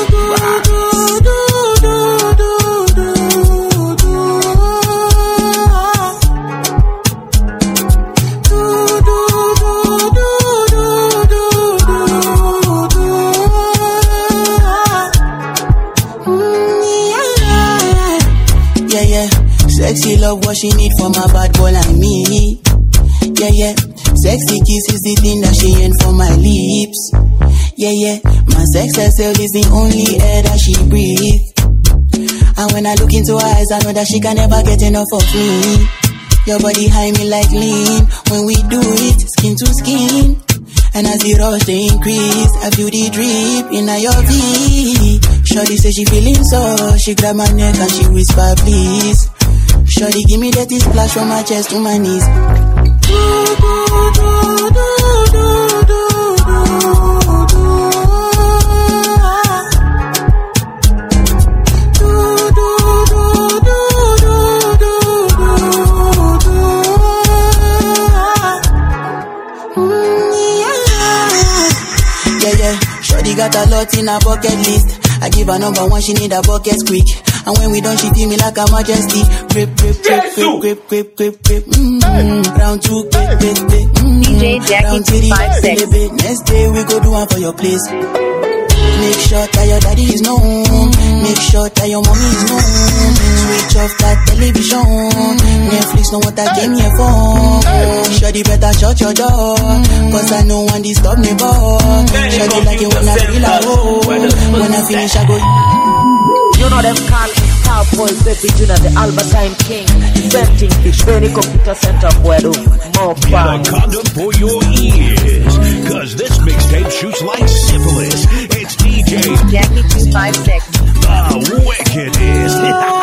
Yeah, yeah, sexy love what she need from a bad boy like me. Yeah, yeah, sexy kiss is the thing that she ain't for my lips. Yeah, yeah, my sex herself is the only air that she breathes. And when I look into her eyes, I know that she can never get enough of me. Your body high me like lean. When we do it, skin to skin. And as the rush they increase, I feel the drip in your V. Shorty say she feeling so, she grab my neck and she whisper please. Shorty give me that splash from my chest to my knees. Shorty got a lot in her bucket list. I give her number one, she need a bucket quick. And when we done, she feel me like a majesty. Grip, grip, grip, grip, grip, grip, grip, grip. Mm-hmm. Round two, grip, grip, grip. Mm-hmm. D J Jackie two five six. Next day we go do one for your place. Make sure that your daddy is known. Make sure that your mommy is known. Switch off that television. Netflix know what I came here for. Shorty better shut your door, cause I know one disturb me boy. Shorty like it when I feel like oh. When I finish I go. You know them call me Starboy, baby Junior, the Albertine King. Presenting the Benny Computer Center, Puerto. More fun. Get a condom for your ears, cause this mixtape shoots like syphilis. It's D J Jackie two five six. The wickedest.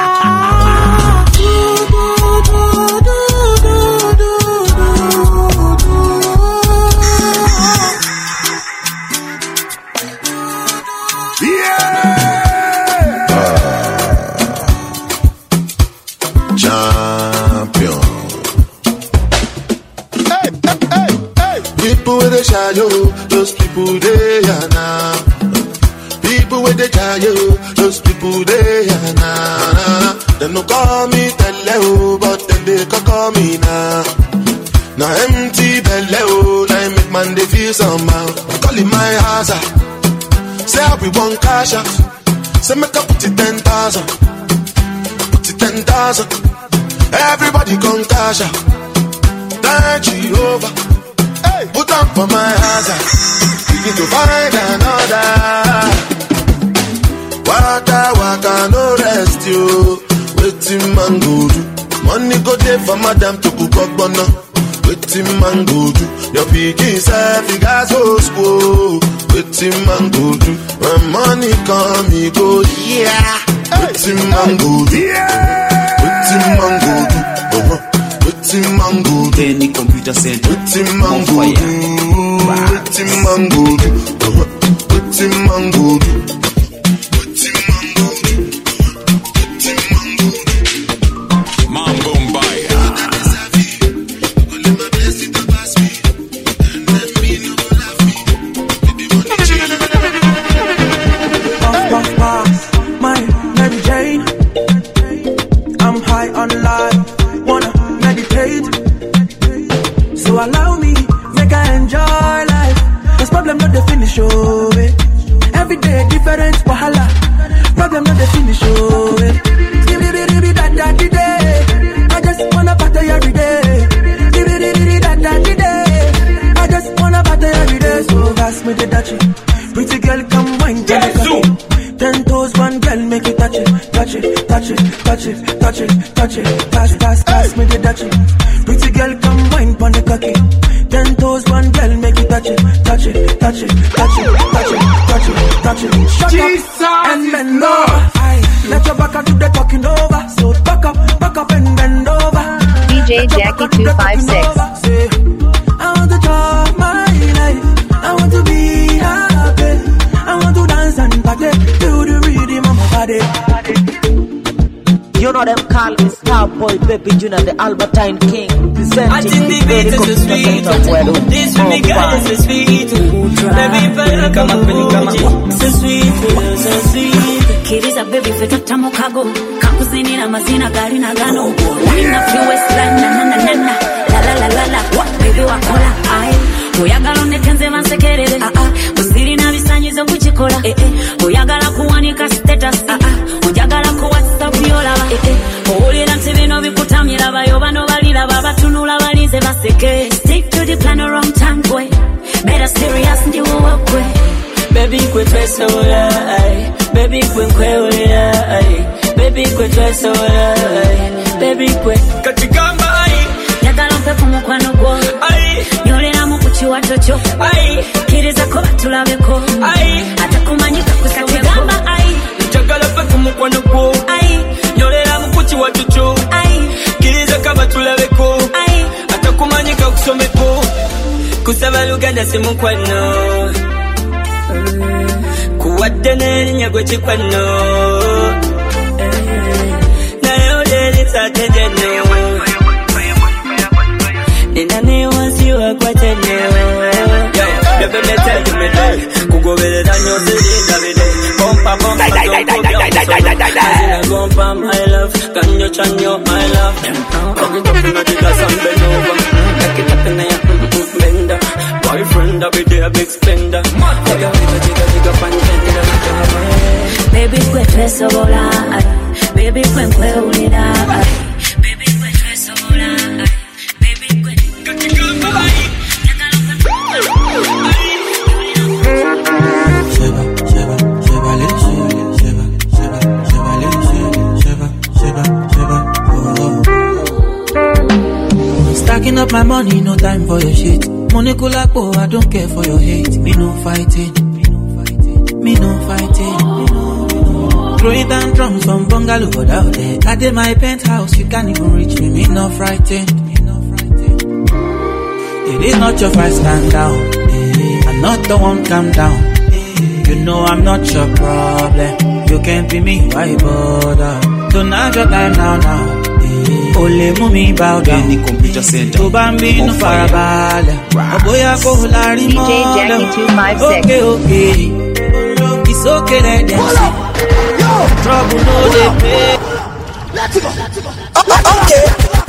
People with the shadow, those people they are now. People with the shadow, those people they are now. They no call me Teleo, but then they can call me now. Now empty belly, now make man they feel somehow. Call it my hazard. Say how we want cash out. Say make up put it ten thousand. Put it ten thousand. Everybody come cash out. Thank you over. Put up for my hazard. We need to find another. Waka waka no rest you. Waiting man go do. Money go there for madam to cook up bono. Waiting man go do. Your picking self you guys go school. Waiting man go do. When money come he go yeah. Waiting man go do. Waiting man go do. Uh-huh. Waiting mango, Benny Computer Center, waiting mango, waiting mango, waiting mango, waiting mango, Mambo Mbaya. Puff, puff, puff, my Mary Jane. I'm high on life. So allow me, make I enjoy life. Cause problem not the finish, oh eh. Every day different wahala. Problem not the finish, oh eh. I just wanna party every day. I just wanna party every day. So pass me the dachi. Pretty girl come wine, get it. Ten toes, one girl, make it touch it, touch it, touch it, touch it, touch it, touch it. Pass, pass, pass me the dachi. Pretty girl come wine pon the cocky. Ten toes, one girl, make it touch it, touch it, touch it, touch it, touch it, touch it, touch it. Shut Jesus up and bend over. Aye, let your back do the talking over. So back up, back up and bend over. D J Jackie two five six. I want to talk my life. I want to be happy. I want to dance and party to the rhythm of my body. You know them call me Starboy, Baby Junior, the Albertine King. I think the beat is so sweet. This with me guys is so sweet. Baby, baby, come up, come up. So sweet, so sweet. Kiriza baby feta tamu kago. Kampusini na mazina gari na gano. Line up your waistline na na na na na. La la la la la. Baby wakola aye. Oyagala netenze mansekerere. Ah ah. Usiri na bisanyizo kuchikola. Eh eh. Oyagala kuwanika status. Ah ah. Oyagala ku WhatsApp yola. Eh eh. Owulira nti bino bikutamira bayo bano balira babatunula balinze baseke. Stick to the plan or wrong time boy. Better serious ndi wokwe. Baby kwe pesa wala ay. Baby kwe kwe wala ay. Baby kwe pesa wala ay. Baby kwe katigamba ay. Yagala mpe kumukwano gwo ay. Nyolera mu kuchiwa chocho ay. Kiriza ko batulabeko ay. Atakumanyika kusakegamba ay. Yagala mpe kumukwano gwo ay. Nyolera mu kuchiwa chocho ay. Kiriza ko batulabeko ay. Atakumanyika kusomeko. Kusaba luganda simukwano. Kuwadde n'erinnya gwe kikwano. Naye oleereza tejeno. Nina newansi wakwateno. Yabemetegemede kugoberera nnyo zirindabire. Pompa pompa zokubya gompa my love. Kanyo chanyo my love. Ogitopinatika sambelova. Nakitapina ya benda. Boyfriend I be there big spender. Tiga tiga tiga tiga pantenda. Baby kwe pesa wala ay. Baby kwe kwe ulira ay. Baby kwe pesa wala ay. Baby kwe katigamba ay. Sheba, sheba, sheba, le sheba, sheba, sheba, sheba, le sheba, sheba, sheba, oh. Stacking up my money, no time for your shit. Money kulapo, I don't care for your hate. Me no fighting, me no fighting. Throwing down drums from bungalow out there. I did my penthouse, you can't even reach me. Me no frightened. It is not your fight, stand down. I'm not the one, calm down. You know I'm not your problem. You can't be me, why bother? Don't have your time now, now. Ole mumi bow down. Any computer center. To bambino farabale. Oboya ko lari mo. D J Jackie two five six. Okay, okay. It's okay, let them see. Trouble no they pay. Let's go. Okay.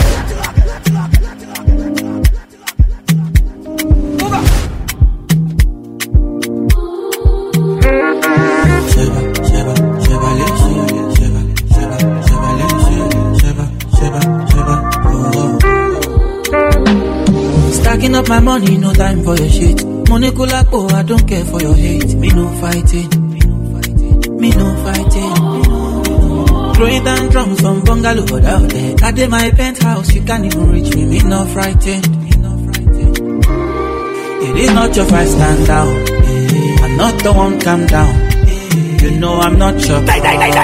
Sheba, sheba, sheba, le sheba, sheba, sheba, le sheba, sheba, sheba, oh. Stacking up my money, no time for your shit. Money kulapo, I don't care for your hate. Me no fighting, me no fighting. Throwing down drums from bungalow out there. I did my penthouse, you can't even reach me. Me no frightened. It is not your fight, stand down. I'm not the one, calm down. You know I'm not your problem.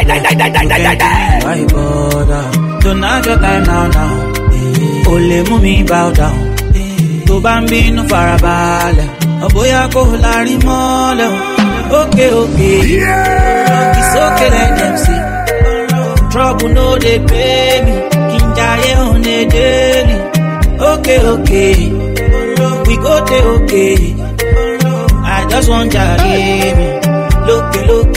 Why bother? Don't have your time now, now. Ole mumi bow down. To bambino farabale. Oboya ko lari mole. Okay, okay. It's okay, let them see. Trouble no they pay me. Kinjaye on a daily. Okay, okay. We go there, okay. I just want ya give me. Look, look,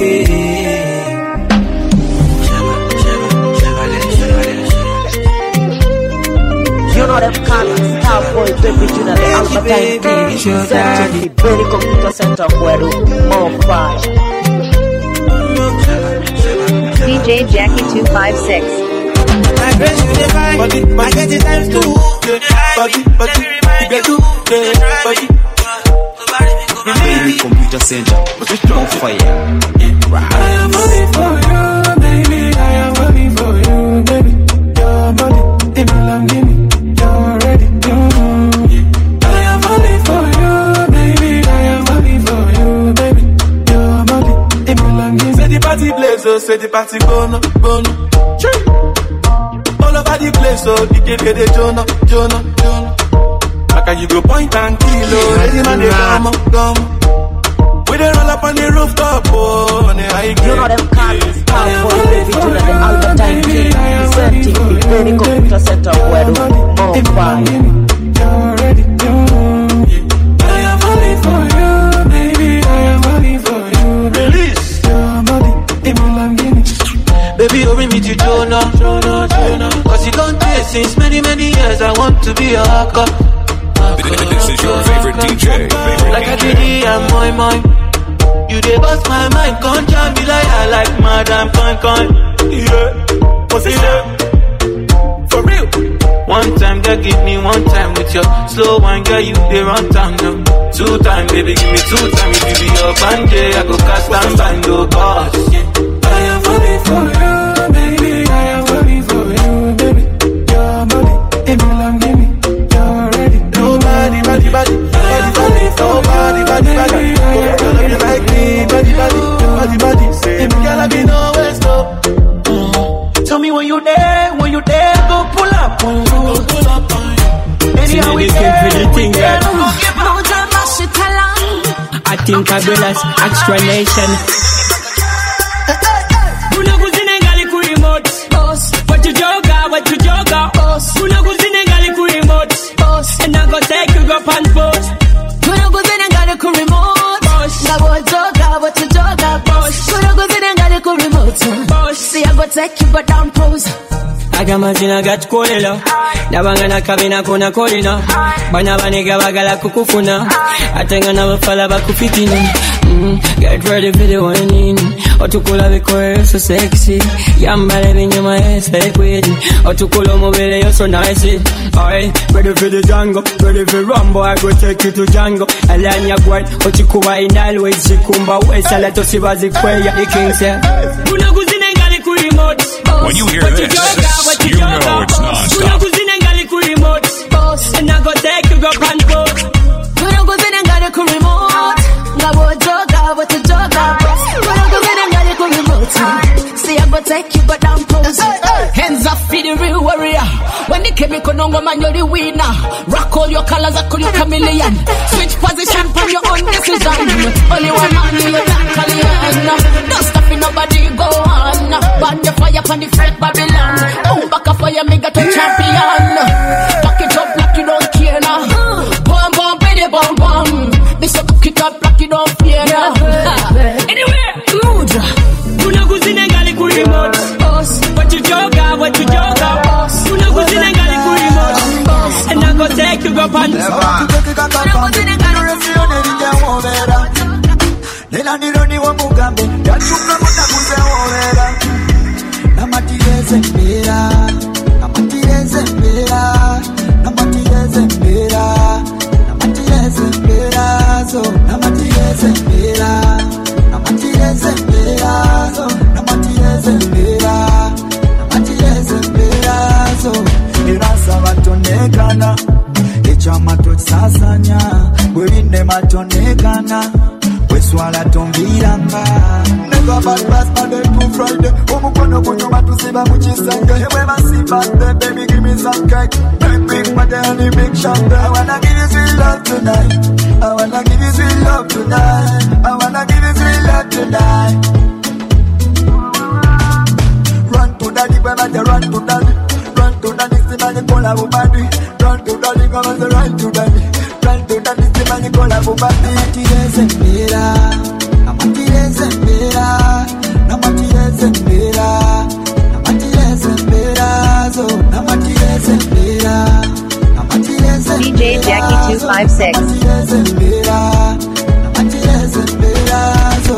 You know them call me Starboy, Baby Junior, the Albertine King. Presenting the Berry Computer Center, Guedo, more fire. D J Jackie two five six. My grace you define, body, I get it times two. Body, body, you get two. Body. Berry Computer Center. On fire. I am falling for you, baby. I am falling for you, baby. Your body, it belongs to me. You're ready. I am falling for you, baby. I am falling for you, baby. Your body, it belongs to me. Say the party place, so say the party go no, go no. All over the place, so the kid get the Jonah, Jonah, Jonah. Like you go point and kill, oh, ready man, they come, come. We dey roll up on the rooftop, oh, on the high grade. You know them cars, car boy, baby, to the Albertine King, presenting the Penny Computer Center where the more fun. You're ready, I am falling for you, baby, I am falling for you. Release your body, baby, Lamborghini. Baby, you bring me to Jonah, Jonah, Jonah. Cause you don't taste since many, many years. I want to be a hawker. This is your favorite D J. Favorite like a D J. D J, I'm my mind. You dey bust my mind, can't jam me like I like Madame Coin Coin. Yeah, what's it there? For real. One time, girl, give me one time with your slow wine, girl, you dey run town now. Two time, baby, give me two time. If you be your band, I go cast and bind, oh gosh. I am falling for you, baby, I am falling for you, baby. Your body, baby, Lamborghini. Body, body, body, body, body, oh body, body, body, oh, you like me, body, body, body, body, say, girl, I be nowhere stop. Mm. Tell me when you there, when you there, go pull up on you, go pull up on you. Anyhow we there, we there, no give no time, I should tell her. I think I will as explanation. Una kuzine ngali ku remote, what you joga, what you joga, una kuzine ngali ku remote. And I go take you up and post. When I go in and got a cool remote. Now go joga, what you joga, boss. When I go in and got a cool remote. See, I go take you but down pose. Agamazina gatkolera nabangana kabina kona kolina bana banega bagala kukufuna atenga nabafala bakufitina. Mm, get ready for the one in otukula bikoe so sexy yambale binyuma ese kwedi otukula omubere yo so nice. Alright, ready for the Django, ready for Rambo, I go take you to Django. Alanya gwad ochikuba in always zikumba wesa leto sibazi kweya the king say una kuzine ngali ku remote. When you hear this, you know it's non-stop. And I go take you go and go. When I go in and got a cool remote. Now go joga, what you joga, boss. When I go in and got a cool remote. See, I go take you go down pose. Hands up for the real warrior. When the chemical no man, you're the winner. Rock all your colors, I call you chameleon. Switch position from your own decision. Only one man, you're not Italian. Don't stop in nobody, go on. Burn your fire upon the fret Babylon. Oh, back up fire, make a champion. Back it up like you don't care now. Bum, bum, baby, bum, bum. This up, cook it up like you don't fear now. Anyway, good. Una kuzine ngali ku remote. What you joga, what you joga. Una kuzine ngali ku remote. And I go take you go pan. Una kuzine ngali. Nela nironi wa mugambe yatumna mona kuzewera namatiyeze mbera namatiyeze mbera namatiyeze mbera namatiyeze mbera so namatiyeze mbera namatiyeze mbera so namatiyeze mbera namatiyeze mbera so irasa batonekana echama tosasanya bwinde matonekana Swala tombiranga Never bad pass Monday to Friday Omukono kunyuma tusiba muchisanga Hewe masibande baby give me some cake Make big mother and you make champagne I wanna give you sweet love tonight I wanna give you sweet love tonight I wanna give you sweet love tonight Run to daddy baby run to daddy Run to daddy see my Nicola body Run to daddy come on the run to daddy Run to daddy see my Nicola body Namatiyeze mbera Namatiyeze mbera Namatiyeze mbera Namatiyeze mbera So namatiyeze mbera Namatiyeze D J Jackie two five six. Namatiyeze mbera Namatiyeze mbera So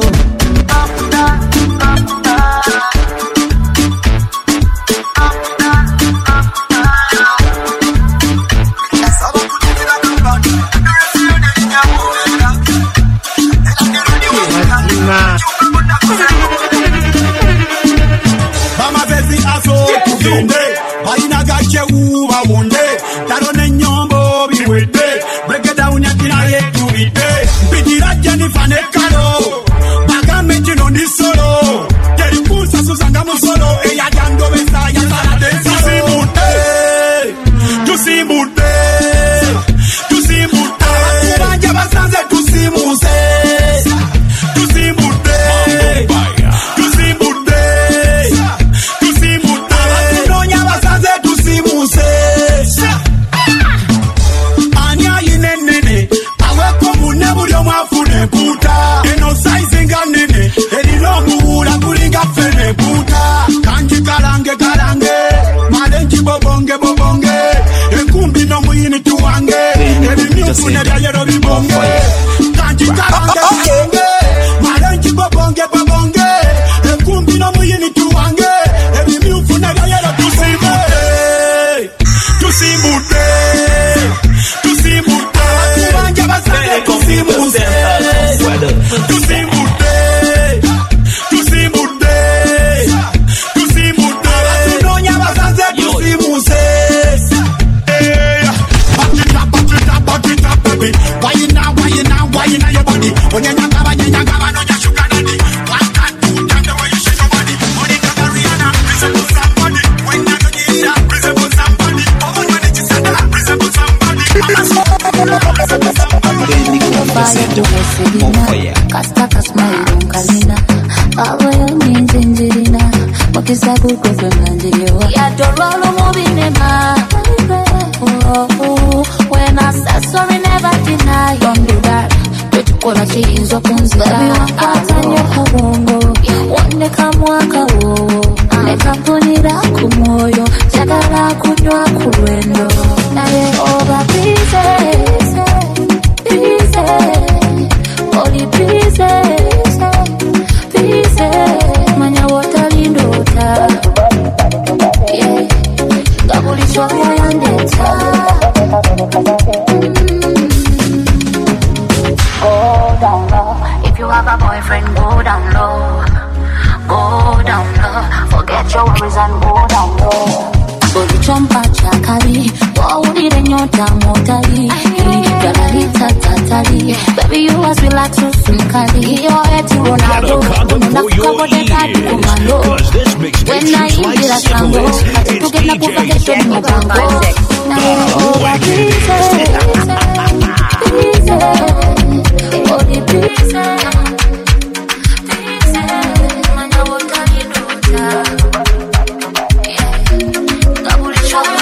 Computer Center. More fire. Maranchi babonge babonge, ekumbi no muyini tuwange, ebi miufuna gayera tusimbe, tusimute, tusimute, tuwange basane tusimute, tusimute, tusimute, tusimute, tunonya basane tusimute. Back it up, back it up, back it up, baby. Why you now, why you now, why you now your body? Onyanya onyanya kaba no just sugar daddy. One cut two time the way you shake your body. Money got Rihanna, resemble somebody. When you do it, resemble somebody. Oh, when you just said that, resemble somebody. Kasta kasmai kalina awo ninjinjirina mokisa kuko mlanjiliwa ya dorolo mobinema. When I say sorry never deny, don't do that. Kona chizo kunzira atanya kubongo wone kamwaka wo nekapunira kumoyo jagala kunywa kulwendo naye oba bize bize oli bize bize manya wotalindota yeah gabuli choya yandeta. Go down low. If you have a boyfriend, go down low. Go down low. Forget your worries and go down low. Boli chompa chakali, waunire nyota motali. Galalita tatali. Baby, you as relax so simply. Your head to Ronaldo. Nakukabo de kadi kumalo. When I eat it a sango, I to get na kufa kesho ni mubango. Oh, please, please. Only peace, peace, manya wotalindota. Kabuli choya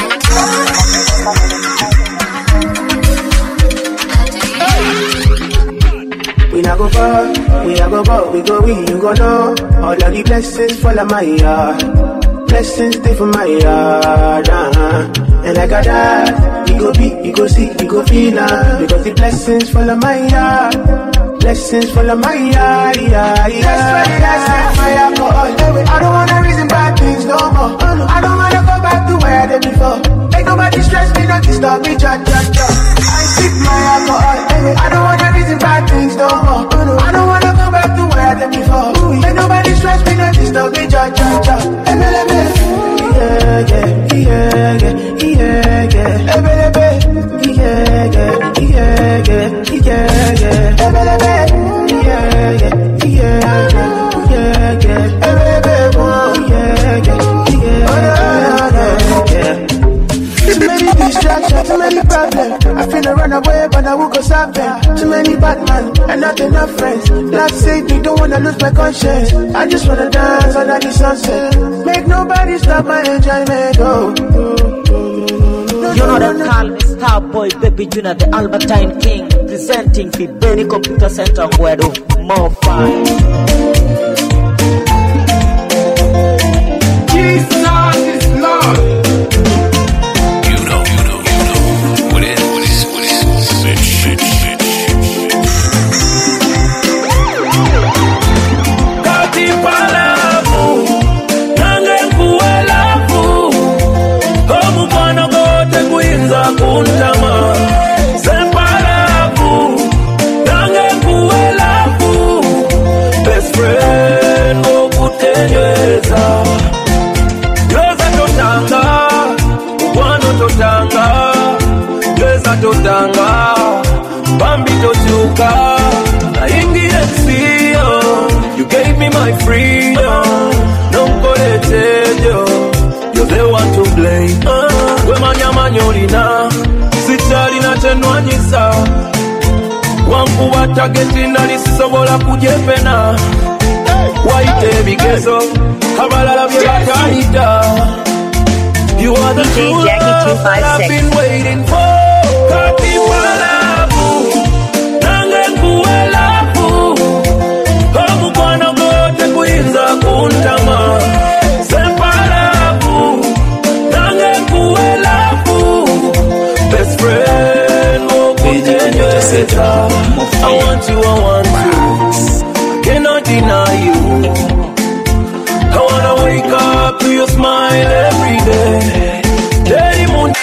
we not go far, we not go far, we go we, you go know. All of the blessings fall on my yard. Blessings stay for my yard, uh-huh. And like I died, you go be, you go see, you go feel uh, because the blessings fall on my yard. Blessings fall on my yard, yeah, yeah. That's why I set my alcohol. I don't wanna reason bad things no more. I don't wanna go back to where I did before. Ain't nobody stress me, not disturb me, ja, ja, ja. I sip my alcohol. I don't wanna reason bad things no more. I don't wanna go back to where I did before. Ain't nobody stress me, not disturb me, ja, ja, ja. Yeah, yeah, yeah, yeah, yeah, yeah. Ebelebe, yeah, yeah, yeah, yeah, yeah, yeah. Ebelebe, yeah, yeah, yeah, yeah, yeah. Ebelebe, yeah, yeah, yeah, yeah. Too many distractions, too many problems. I finna run away, but I will go solve them. Too many bad men and not enough friends. Love saved me, don't wanna lose my conscience. I just wanna dance under the sunset. Make nobody stop my enjoyment. Oh. You know them call me Starboy Baby Junior, the Albertine King, presenting the Benny Computer Center where do more fun. Jesus is Lord. You know, you know, you know what is, what is, what is, shit, shit, shit. Kati palamu, nange kuwelamu, komu mwana gote kuinza kuntama. Sempalamu, nange kuwelamu, best friend okutenyeza. Yoza totanga, wano totanga, yoza totanga, bambi tochuka, na ingi exio. You gave me my freedom, no koletejo, you're the one to blame. We manya manyolina, sitali na tenwanyisa, wankuwa tageti nali sisobola kujepena. Waite bigezo, kabalala bye batayita. You are the true love that I've been waiting for. Kati palamu, nange kuwelamu, omukwana gote kuyinza kuntama. Sempalamu, nange kuwelamu, best friend trendsetter. I want you, I want you. Cannot deny you. I wanna wake up to your smile every day. Daily moon.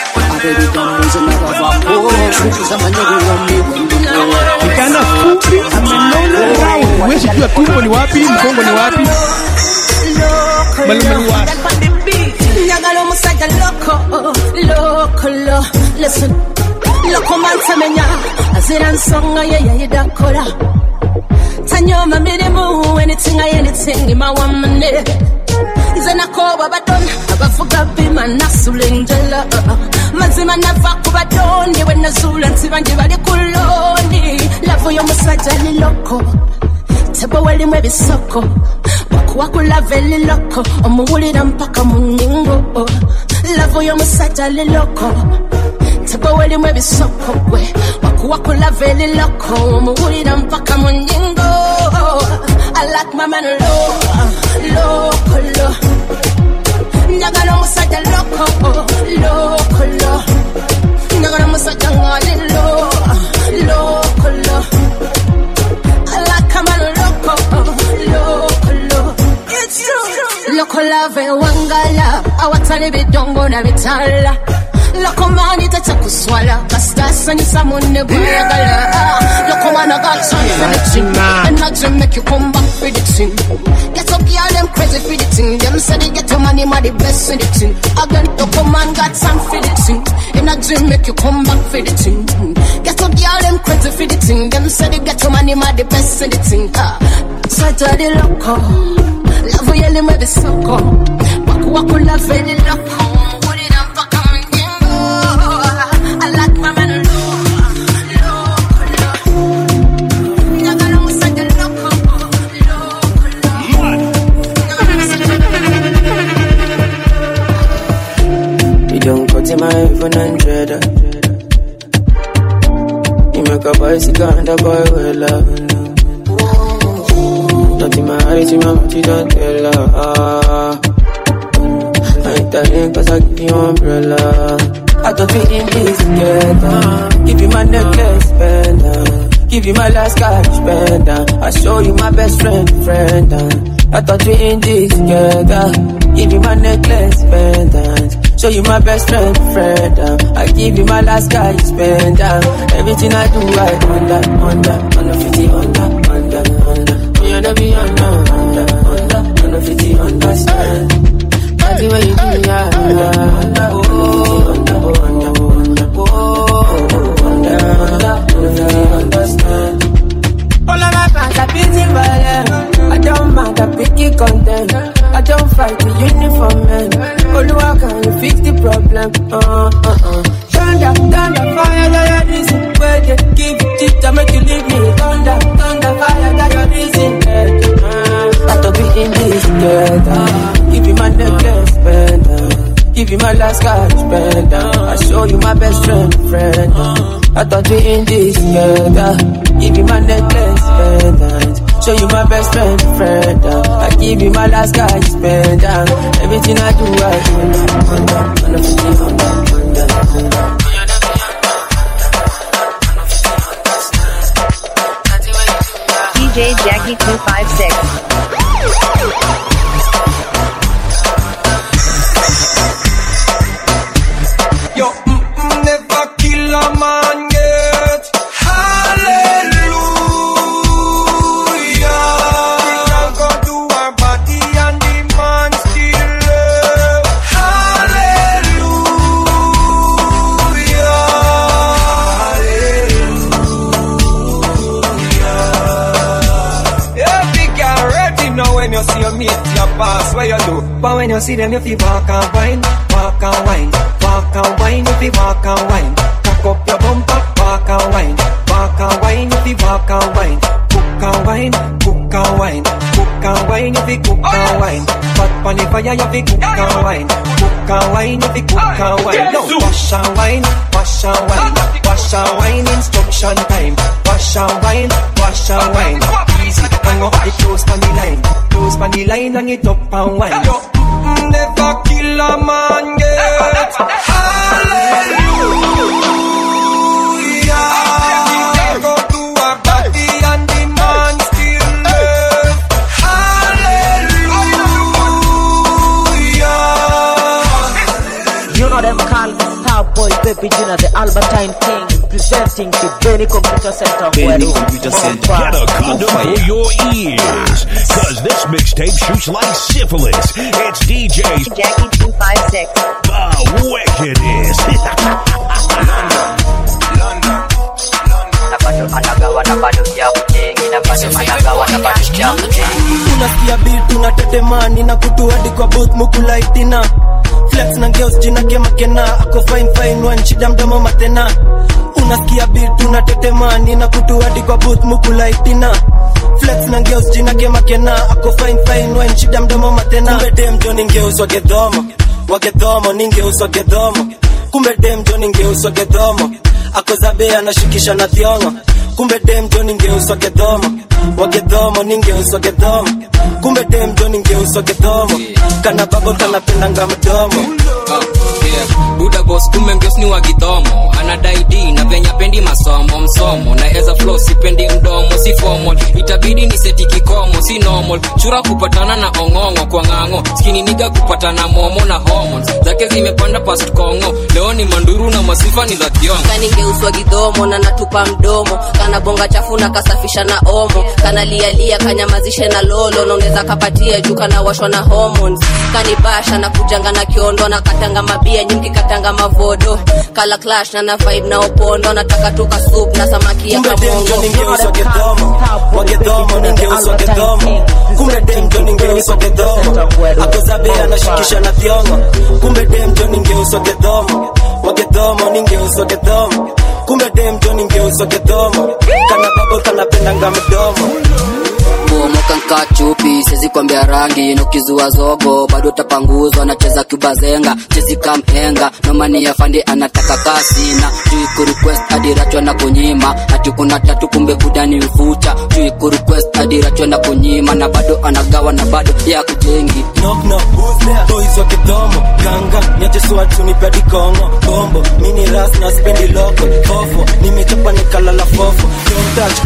Nikana fupi amenona rao. Wewe sijua tumbo ni wapi, mkongo ni wapi. Malumalu wapi. Nyagalo musaka loko, loko lo. Listen, loko mantamenya. Azira nsonga ye ye dakora. Tanyoma mirimu, anything I anything in my one minute. Izana koba badon, abafuga bima nasulengela. Mazima navaku badon, yewe nazula ntibanji bali kuloni. Lavo yo musaja li loko, tebo weli mwebi soko. Waku waku lave li loko, omuwulira mpaka muningo. Lavo yo musaja li loko, tebo weli mwebi soko kwe. Waku waku lave li loko, omuwulira mpaka muningo. I like my man low, low, low. Nyagalo musaja loco, loco, low. Nyagalo musaja ngani low, loco, low. I like my man loco, loco, low. It's true. Loco love wangala, awatali bidongo na bitala. Loko mani tacha kuswala, kastasa ni samune buyagala. Loko man I got time for the thing, and I just make you come back for the thing. Get up girl, them crazy for the thing. Them say they get your money, ma the best for the thing. Again, loko man got time for the thing, and I just make you come back for the thing. Get up girl, them crazy for the thing. Them say they get your money, ma the best for the thing. Saturday loco, love you, you may be soko. Waku waku love you, loco. My iPhone hundred. You make a bicycle and a boy will love. Not in my eyes, in my mouth, you don't tell her. I ain't telling cause I give you umbrella. I thought we in this together. Give you my necklace, pendant. Give you my last cash, pendant. I show you my best friend, friend. I thought we in this together. Give you my necklace, pendant. Show you my best friend, friend. Uh, I give you my last guy, spend uh, everything I do, I under, under, under fifty, under, under, under. You never be under, under, under, under fifty, understand. That's the way you do, yeah, under, under, oh, under, oh, under, oh, under, oh, under, under, under fifty, understand. All of my fans are busy violent. I don't mind, I pick it content. I don't fight the uniform man. Oluwa, can you fix the problem? Uh, uh, uh. Thunder, thunder, fire, that your reason. Where they give you tip to make you leave me. Thunder, thunder, fire, that your reason. Uh, I thought we in this together. Give you my necklace, spender. Give you my last cash, spender. I show you my best friend, friend. I thought we in this together. Give you my necklace, spender. Show you my best friend, friend. Uh, I give you my last guy, spend uh, everything I do, I under, under, under, fifty, under, under, under. D J Jackie two five six. Yo, mm-mm, never kill a man yet. Hallelujah. See your mate, your pass, what you do? But when you see them, you feel walk and wine, walk and wine, walk and wine, you feel walk and wine. Cock up your bumper, walk and wine, walk and wine, you feel walk and wine. Cook and wine, cook and wine, cook and wine, you feel cook and wine. Hot pan the fire, you feel cook and wine, cook and wine, you feel cook and wine. No, wash and wine, wash and wine, wash and wine, instruction time. Wash and wine, wash and wine. Easy, hang up the clothes on the line. Close on the line and it up and wine. Yo, mm, never kill a man yet. Hallelujah. Presenting the Benny Computer Center. Benny Computer Center. Get a condom for your ears, cause this mixtape shoots like syphilis. It's D J Jackie two five six. The wickedest. Unasikia beat unatetemani na kutu hadi kwa booth mukulaitina flex na girls jina kema kena ako fine fine one shida mdomo matena. Unasikia beat unatetemani na kutu hadi kwa booth mukulaitina flex na girls jina kema kena ako fine fine one shida mdomo matena. Kumbe dem jo ningeuswa gedhomo wagedhomo ningeuswa gedhomo. Kumbe dem jo ningeuswa gedhomo ako zabe anashikisha na thiongo. Kumbe dem jo ningeuswa gedhomo wagedhomo ningeuswa gedhomo. Kumbe dem jo ningeuswa gedhomo kana babo kana pendanga mdomo. Yeah. Buda boss kumbe ngeus ni wagidhomo anadai D na venya pendi masomo msomo na eza flow sipendi mdomo si formal itabidi ni seti kikomo si normal chura kupatana na ongongo kwa ngango skini niga kupatana momo na hormones zake zimepanda past kongo leo ni manduru na masifa ni za kiongo. Kani ngeuswa gidhomo na natupa mdomo kana bonga chafu na kasafisha na omo kana lia lia kanyamazishe na lolo na unaweza kapatia juu kana washwa na hormones kani basha na kujanga na kiondo na katanga mabia nyingi katanga mavodo kala clash na na vibe na opondo nataka tuka soup na samaki ya kamongo. Kumbe dem ningeuswa gedhomo wagedhomo ningeuswa gedhomo. Kumbe dem ningeuswa gedhomo ako zabe anashikisha na thiongo. Kumbe dem ningeuswa gedhomo wagedhomo ningeuswa gedhomo. Kumbe dem ningeuswa gedhomo kana babo kana pendanga mdomo. Moka nka chupi sezi kwambia rangi nukizua zogo bado tapanguzwa na cheza kubazenga chezi kamhenga nomani ya fandi anataka kasi na juu ku request hadi rachwa na kunyima ati kuna tatu kumbe kudani mfucha juu ku request hadi rachwa na kunyima na bado anagawa na bado ya kujengi. Knock knock who's there boys wa kidomo ganga nyache swatu ni pedi kongo bombo mini ras na spendi loko fofo nimechapa nikalala fofo don't touch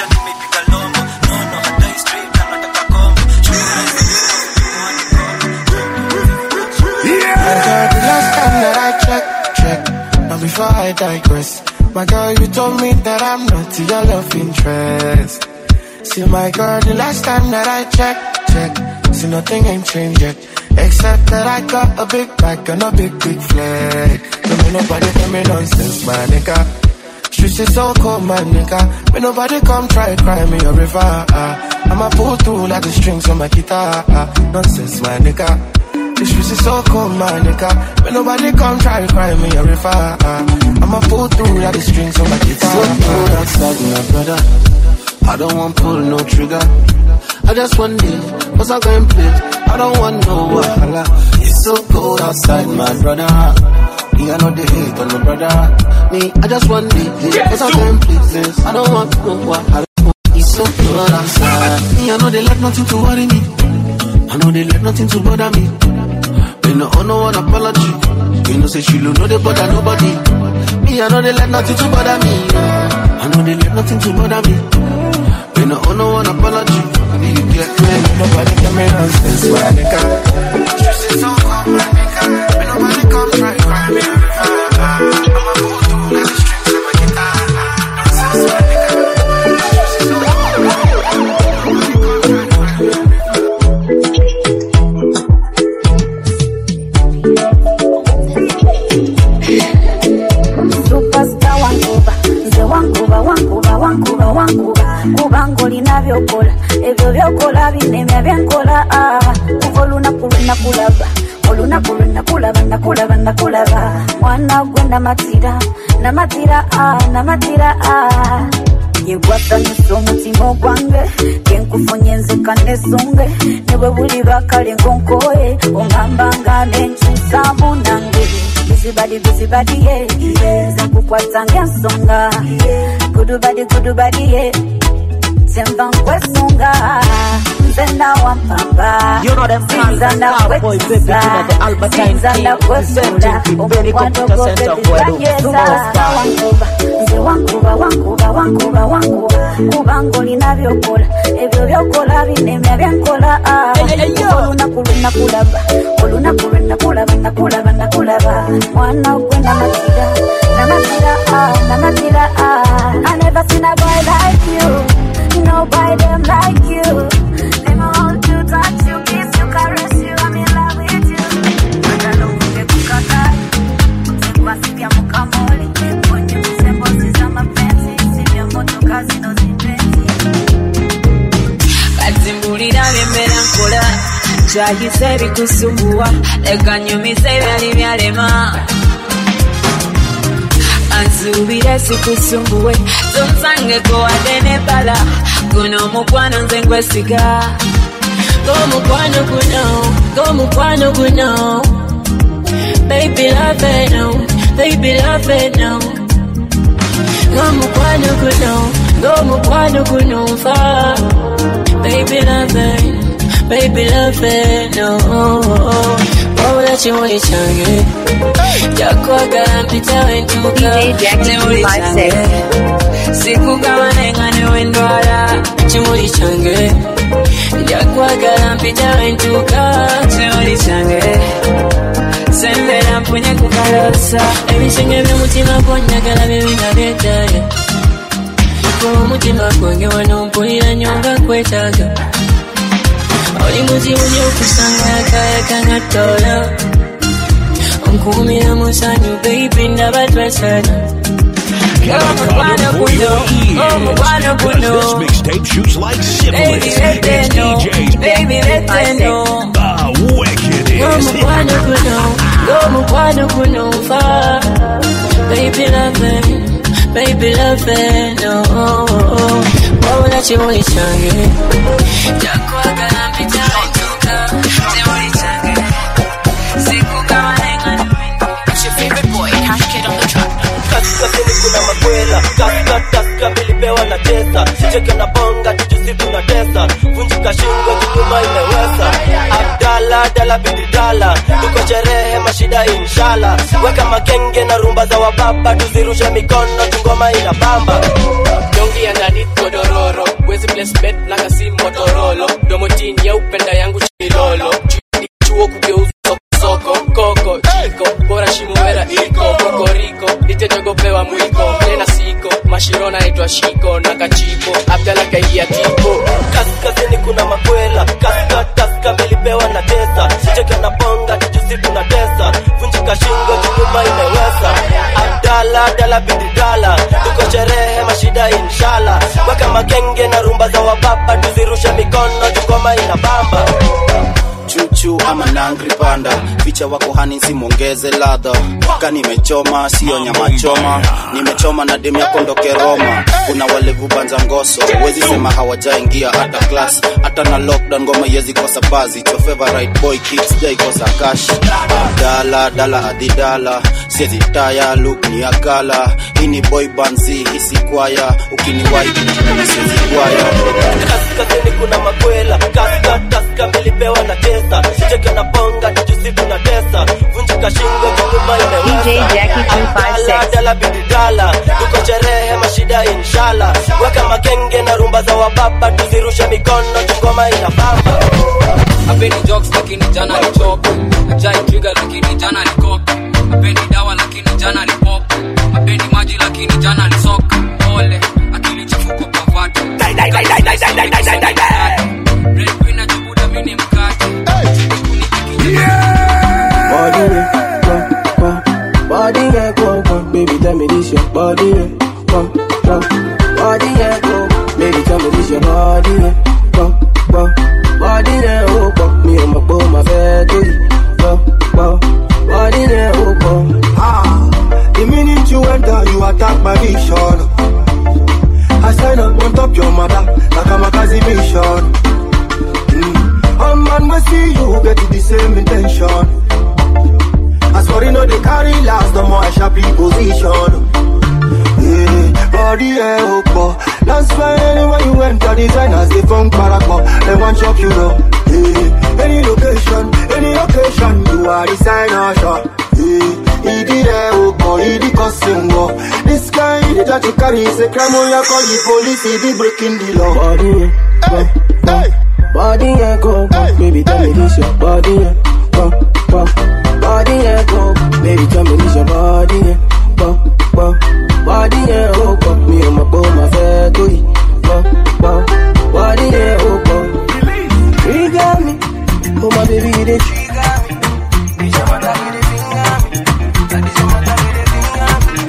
before I digress. My girl, you told me that I'm not your love interest. See my girl, the last time that I checked, check, see nothing ain't changed yet. Except that I got a big bag and a big, big flag. Don't make nobody tell me nonsense, my nigga. Streets is so cold, my nigga. When nobody come try cry me a river. uh, I'ma pull through like the strings on my guitar. uh, Nonsense, my nigga. This streets is so cold, my nigga. When nobody come try to cry me a river. uh, I'ma pull through like the strings on my guitar. So cold outside, my brother. I don't want pull no trigger. I just want this, what's I going play? I don't want no wahala. It's so cold outside, my brother. Me, I know the hate on my brother. Me, I just want this, what's I going play? I don't want no wahala. It's so cold outside. Me, I know they let nothing to worry me. I know they let nothing to bother me. Me no owe no one apology. Me no say she don't know they bother nobody. Me I know they let nothing to bother me. I know they let nothing to bother me. Me no owe no one apology. You get me, nobody can make nonsense. Why they can't? Stress is so cold, my nigga. Me nobody come try cry me a river. I'ma go through like the strings of my guitar. Nonsense, my nigga. Stress is so cold, my nigga. Nobody come try cry me a river. Superstar wankuba, nze wankuba, wankuba, wankuba, wankuba. Kubango linavyokola, evyo vyokola vinemya vyankola. Kuva olunaku lwenakulaba, olunaku lwenakulaba, nakulaba, nakulaba. Mwana gwe namatira, namatira, namatira. Yegwatanyusa omutima ogwange, kenkufunye nzeka nesunge. Nebwe buli bakale nkonkoye, ongamba nga nenkyusaamu nange. Busybody, busybody, yeah, yeah. Zakukwata ngensonga, yeah. Kudubadi, kudubadi, yeah. Semba nkwesunga, nzenda wampamba. You know them call the Starboy baby, you know the Albertine King, presenting the Benny Computer Center for the Wankuba, nze wankuba, wankuba, wankuba, wankuba. kubanga olina byokola ebyo byokola binemya byankola olunaku lwe nakulaba olunaku lwe nakulaba nakulaba nakulaba mwana gwe namatira namatira namatira I never seen a boy like you, nobody them like you. Let me hold you, touch you, kiss you, caress you, I'm in love with you. I don't know kukaka Sikuwasipia mukamoli kwenye kusembozi za mapenzi sivyo moto kazi no zipenzi kazimbulira bemera nkola kyagise bikusumbua leka nyumise byali byalema anzubire sikusumbue tonsange wadde ne bala guno mukwano nze ngwesiga gomukwano guno gomukwano guno baby love it now baby love it now gomukwano guno gomukwano guno fa baby love it baby love it now Wabula chimuli change Jakwagala mpita wentuka D J Jackie two five six Sikugawane ngane wendwala Chimuli change Jakwagala mpita wentuka Chimuli change Sembera mpunye kukalosa Ebisenge by'omutima gwonyagala bibina byetaaga Kwa mutima gwange wano mpulira nyonga kwetaaga Oli muzibu nnyo okusanga akayaka nga tola Onkuumira musanyu baby ndaba twasana Omukwano guno Omukwano guno This mixtape shoots like syphilis. It's D J's Baby let know The wickedest. Omukwano guno Omukwano guno fa Baby love it Baby love it no Wabula chimuli change Jakwagala mpita wentuka Chimuli change Sikugawane ngane It's your favorite boy, Cash Kid on the track. Kaskazini kuna makwela Kaska taska milipewa na tesa Cheke na bonga tujusi kuna tesa Vunjika shingo kinyuma imeweza Abdala dala bidi dala Tuko sherehe mashida inshallah Weka makenge na rumba za wababa Tuzirushe mikono tungoma inabamba Nyongi ya ndani kodororo Wezi bless bet nanga si motorolo Domotini ya upenda yangu chilolo Chuo kugeuza soko Koko, chiko, bora shimuwera iko Kokoriko, itejogopewa mwiko Mlena siko, mashirona itwa shiko Nakachiko, abdala kaiya tipo Kaskazini kuna makwela Kaska taska milipewa na tesa Cheke na bonga tujusi kuna tesa Vunjika shingo kinyuma imeweza Abdala dala bidi dala Tuko sherehe mashida inshallah Weka makenge na rumba za wababa Tuzirushe mikono tungoma inabamba Chuchu ama nangri panda Ficha wako hani simongeze ladha Ka nimechoma sio nyama choma Nimechoma na demi ya kondoke Roma Kuna wale vubanza ngoso Wezi sema hawajaingia hata class Hata na lockdown ngoma yezi kosa bazi Your favorite boy kids jai kosa cash Dala dala adidala Siezi taya look ni akala Hini boy banzi hisi kwaya Ukini white siezi kwaya Kaskazini kuna makwela Kaska taska milipewa na tesa Cheke na bonga tujusi kuna tesa Vunjika shingo kinyuma imeweza D J Jackie two five six Dala dala bidi dala Tuko sherehe mashida inshallah Weka makenge na rumba za wababa Tuzirushe mikono tungoma inabamba Hapendi jokes lakini jana ni choke Ajai trigger lakini jana ni coke Hapendi dawa lakini jana ni pop Hapendi maji lakini jana ni soka Ole, akili chafuko kwa vatu Dai dai dai dai dai dai dai dai dai dai Red winner jubuda mini mkate Body way, go, go. Body way, go, go. Baby, tell me this your body way, go, go. Body way, go. Baby, tell me this your body way, go, go. Body way, oh, go. Me and my boy, my baby, go, go. Body way, oh, go. Ah, the minute you enter, you attack my vision. I sign up on top your mother, like I'm a Kazi mission. A man will see you get to the same intention. As for you know they carry last, the more I sharp position. Yeah, body yeah, opo. That's why anywhere you enter, designers they from Paraguay. They want shop you know. Yeah, any location, any location, you are designer shop. Yeah, it did opo. war, he the cussing war. This guy, he try to carry his crime on your call the police, he be breaking the law. Body, hey, go, hey. Body, yeah, go, go. Hey. Baby, tell me this your body, yeah, go, go. Body, yeah, go, baby, tell me this your body, yeah, go, go. Body, yeah, go, go. Me and my boy, my fair to you, go, go. Body, yeah, go, go. Trigger me, oh my baby, they trigger me. Bitch, I'm a dog, they finger me. That is your mother, they finger me.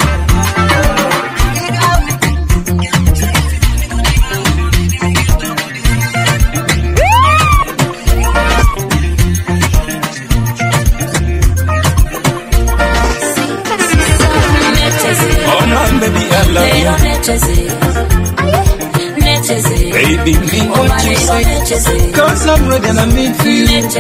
Oh no, baby, I love you. Baby, mean what you say. Cause I'm ready and I mean for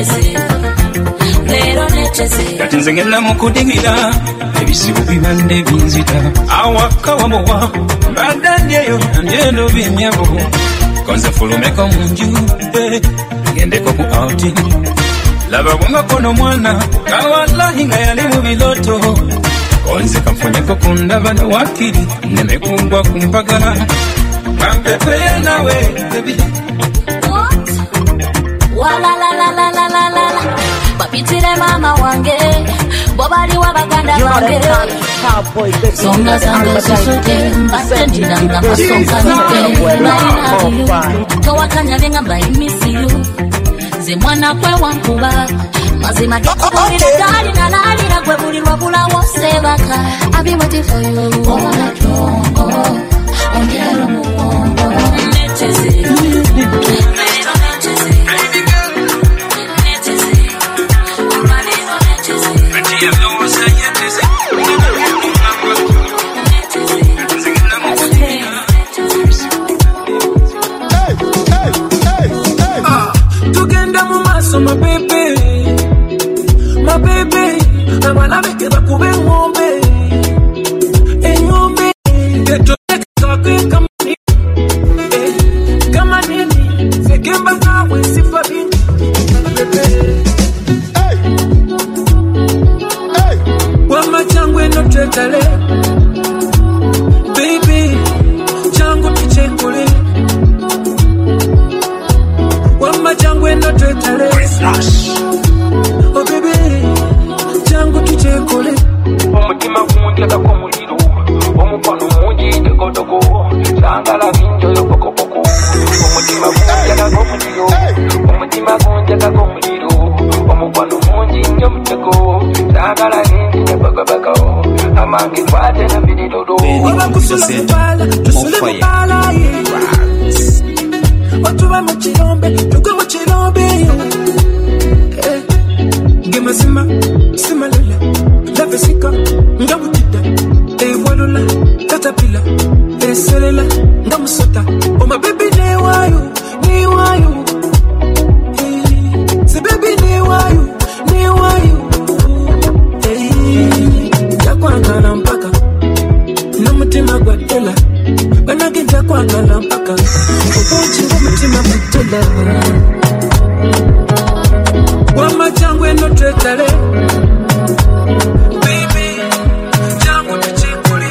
you. Katinze ngena mukudimira ebisibu bibande binzita awaka wamowa badanyeyo ndyendo bimyabo konze fulumeko munju ngendeko ku outing laba bwanga kono mwana kawallahi nga yali mu biloto konze kamfonyeko kundaba ne wakiri nemekungwa kumpagala kampepeye nawe baby. Wala la la la la la la la. Bapitire mama wange bobali wabaganda wange songa zange zosote mbasendi nanga masonga nge towakanya venga by miss you ze mwana kwe wankuba mazima kikubulira dali na lali na gwe buli lwabula wose baka I've been waiting for you all night long oh ongera muwongo neteze So my baby, my baby, I'm gonna make it back with ngombe, ngombe, get to take come on, come on, say come back now, we see for me, hey, hey, one my changu no tetale, baby, changu tichekule, one my changu no tetale. Oh baby, changu tuchekole. Omutima kunjaka kumuliro, omupano mungi tegodogo, sangala binjo yokoko poko. Omutima kunjaka kumuliro, omutima kunjaka kumuliro, omupano mungi nyomtego, sangala binjo yokoko poko. Amangi kwate na bididodo. Wabakusula mbala, tusule mbala ye. Watu wa mchilombe, tuko mchilombe. Sima, sima lele, lave sika, ngabu tita, e walula, katapila, e selela, ngamu sota, oh my baby ne wayo, ne wayo, se baby ne wayo, ne wayo, jakwa ngana mpaka, namutima kwa tela, banagi jakwa ngana mpaka, upunchi namutima mutela. Wama changu eno tetale baby changu tichikuli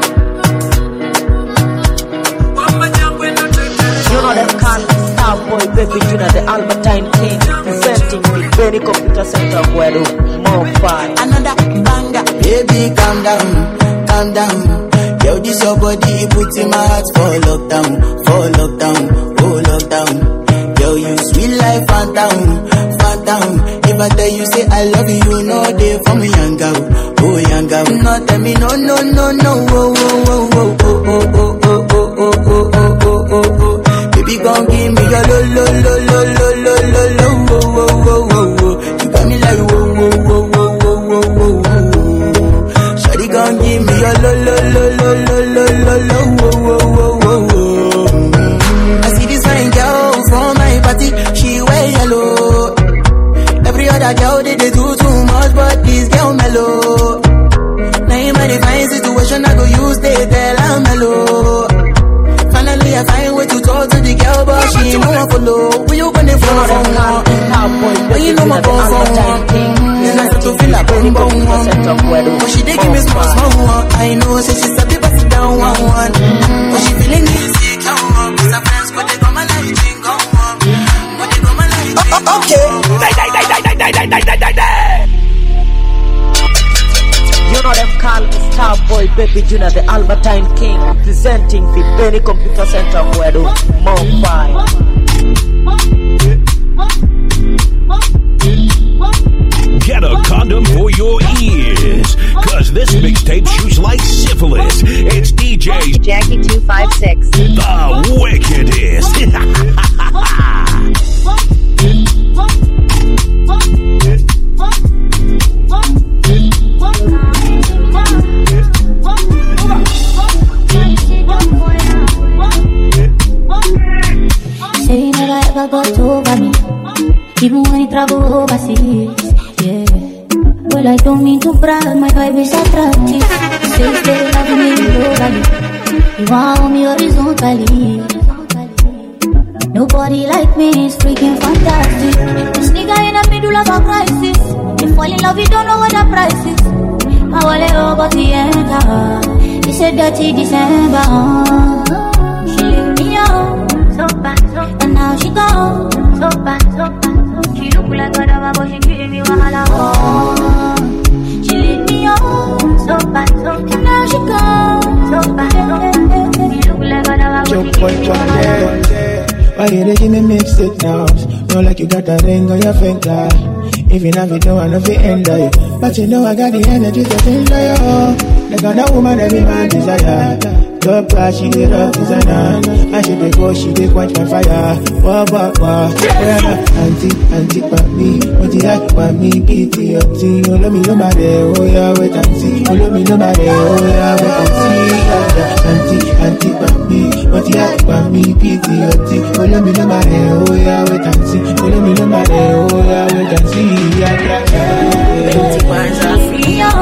Wama changu eno tetale. You know them call Star Boy Baby Junior the Albertine King presenting the Benny Computer Center of Wedo more fire. Another banger. Baby calm down, calm down. Yo this your body, it puts in my heart for lockdown, for lockdown, oh lockdown. Yo you sweet life, phantom. Down. If I tell you say I love you, you know they for me young girl, oh young girl. No tell me no no no no, oh oh oh oh oh oh oh oh oh oh oh oh oh. Baby gon' give me your lo lo lo lo lo lo lo lo, oh oh oh oh oh. You got me like oh oh oh oh oh oh oh oh. Shawty gon' give me your lo lo lo lo lo lo lo lo, oh oh oh oh oh. I see this fine girl from my party, she wear yellow. Every other girl they, they do too much, but this girl mellow. Now in my divine situation, I go use they tell I'm mellow. Finally I find way to talk to the girl, but she ain't no one follow. When you gonna phone for one. When you know my phone for one, then I start to feel like boom boom one. But she dey give me small small one. I know, say she sabi pass it down one one. But she feeling insecure, cause her friends but they come and let you drink on one. But they come and let you drink on one. Okay, die die die die die die die die die. You know them call me Starboy Baby Junior, the Albertine King, presenting the Benny Computer Center where do more fine. Get a condom for your ears, cause this mixtape shoots like syphilis. It's D J Jackie two five six, the wickedest. Say you never ever got over me, even when you travel overseas. Yeah. Well, I don't mean to brag, my vibe is attractive. Say you still loving me globally, you want me horizontally. Nobody like me is freaking fantastic. This nigga in the middle of a crisis. You fall in love, you don't know what the price is. I want to go to the end. It's a dirty December. She leave me out, so bad, so bad. And now she gone, so bad, so bad. She look like a dog, but she giving me wahala. Oh, she leave me out, so bad, so bad. And now she gone, so bad, so bad. She look like a dog, but she giving me wahala. Why you dey give me mixed signals? Know like you got a ring on your finger. If you have it, no one of it end of you. But you know I got the energy to feel like you. The kind of woman every man desire. Top class, she did rough designer. And she dey go, she dey quench my fire. Wah, wah, wah. Auntie, auntie, pa me. What you like, pa me, kitty, auntie. Oh, let me know my day, oh, yeah, wait and see. Oh, let me know my day, oh, yeah, wait and see. Auntie, auntie, pa me. What you like, pa me, kitty, auntie. Oh, let me know my day, oh, yeah, wait and see. Oh, let me know my day, oh, yeah, wait and see. Yeah, yeah, yeah. Twenty ones are free, oh,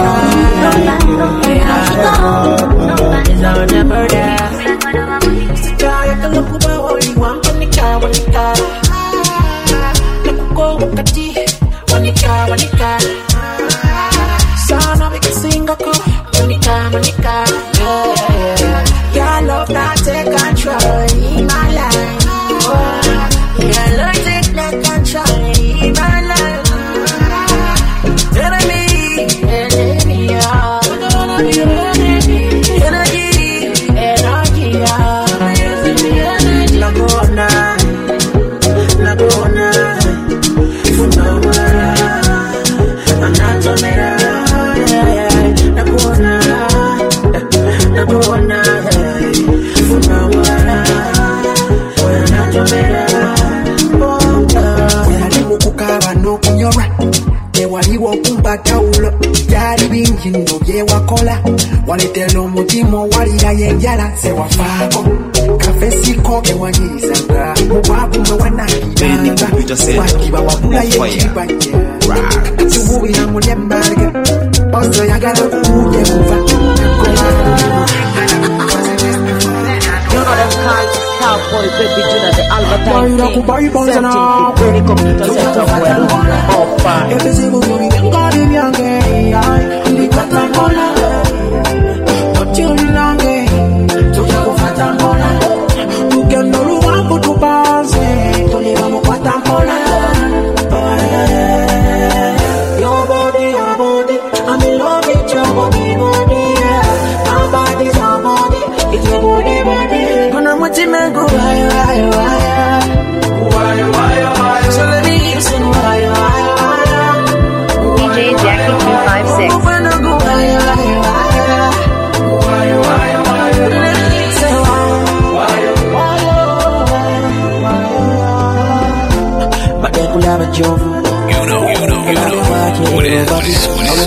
it's on the murder. Try to look over what you want when you car, when you car. Look go wakati, when you car, when you car. Son of a sing a go, when you car, when you car. Yeah, love that take control in my life. Yeah, love take that control in my life. Enemy, enemy, yeah. Ndo ye wakola walitelo mutimo walira yenjala se wafako kafesiko ke wanyisanga mubabu mwana kibanga wakiba wabula yekiba tububi na mulembarga oso yagala kuye kuva You know them call Starboy Baby Junior, the Albertine King, presenting the Benny Computer Center where do more fun. Every single morning, God in young gay, the Catangola. But you long gay, to go Catangola. You can no one put to pass, to live on Catangola. Your body, your body, I'm in love with your body, body. My body's your body, it's your body, body. When I'm with you, man, go why, why, why, why, why, why. So let me listen, why, why. D J Jackie two five six. You know, you know, you know what is this?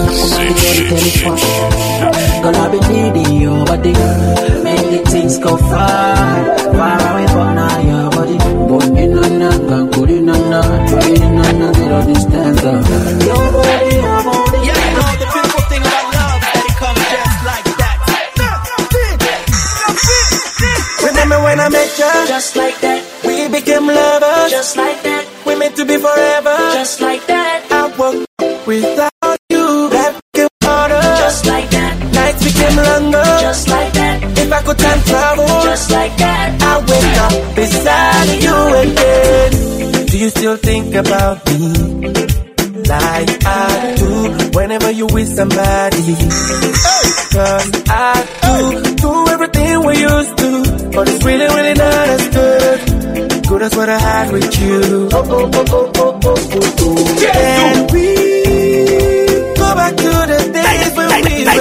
Girl, I've been needing your body. Many things go far, far away from now, your body. But in a nanga, good in a nanga, trying in a zero distance. Your body, your body. Yeah, you know the beautiful thing about love that it comes just like that. Remember when I met you? Just like that. We became lovers. Just like that. we meant to be forever. Just like that. I woke up without you. Life became harder. Just like that. Nights became longer. Just like that. If I could time travel. Just like that. I wake up beside you again. Do you still think about me like I do whenever you with somebody? Cause I do do everything we used to, but it's really, really not as good. Good as what I had with you. Oh, oh, oh, oh, oh, oh, oh, oh. And we go back to the days when we were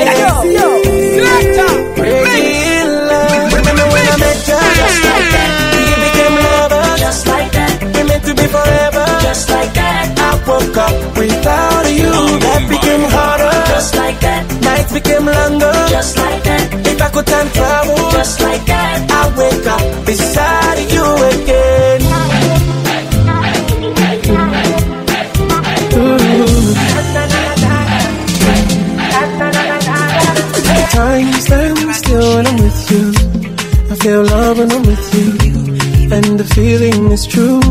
crazy in love. Remember when I met you? Just like that. We became lovers. Just like that. We meant to be forever. Just like that. I woke up without you. Life became harder. Just like that. Nights became longer. Just like that. If I could time travel. Just like that. I wake up beside you again. Time stands still when I'm with you. I feel love when I'm with you, and the feeling is true.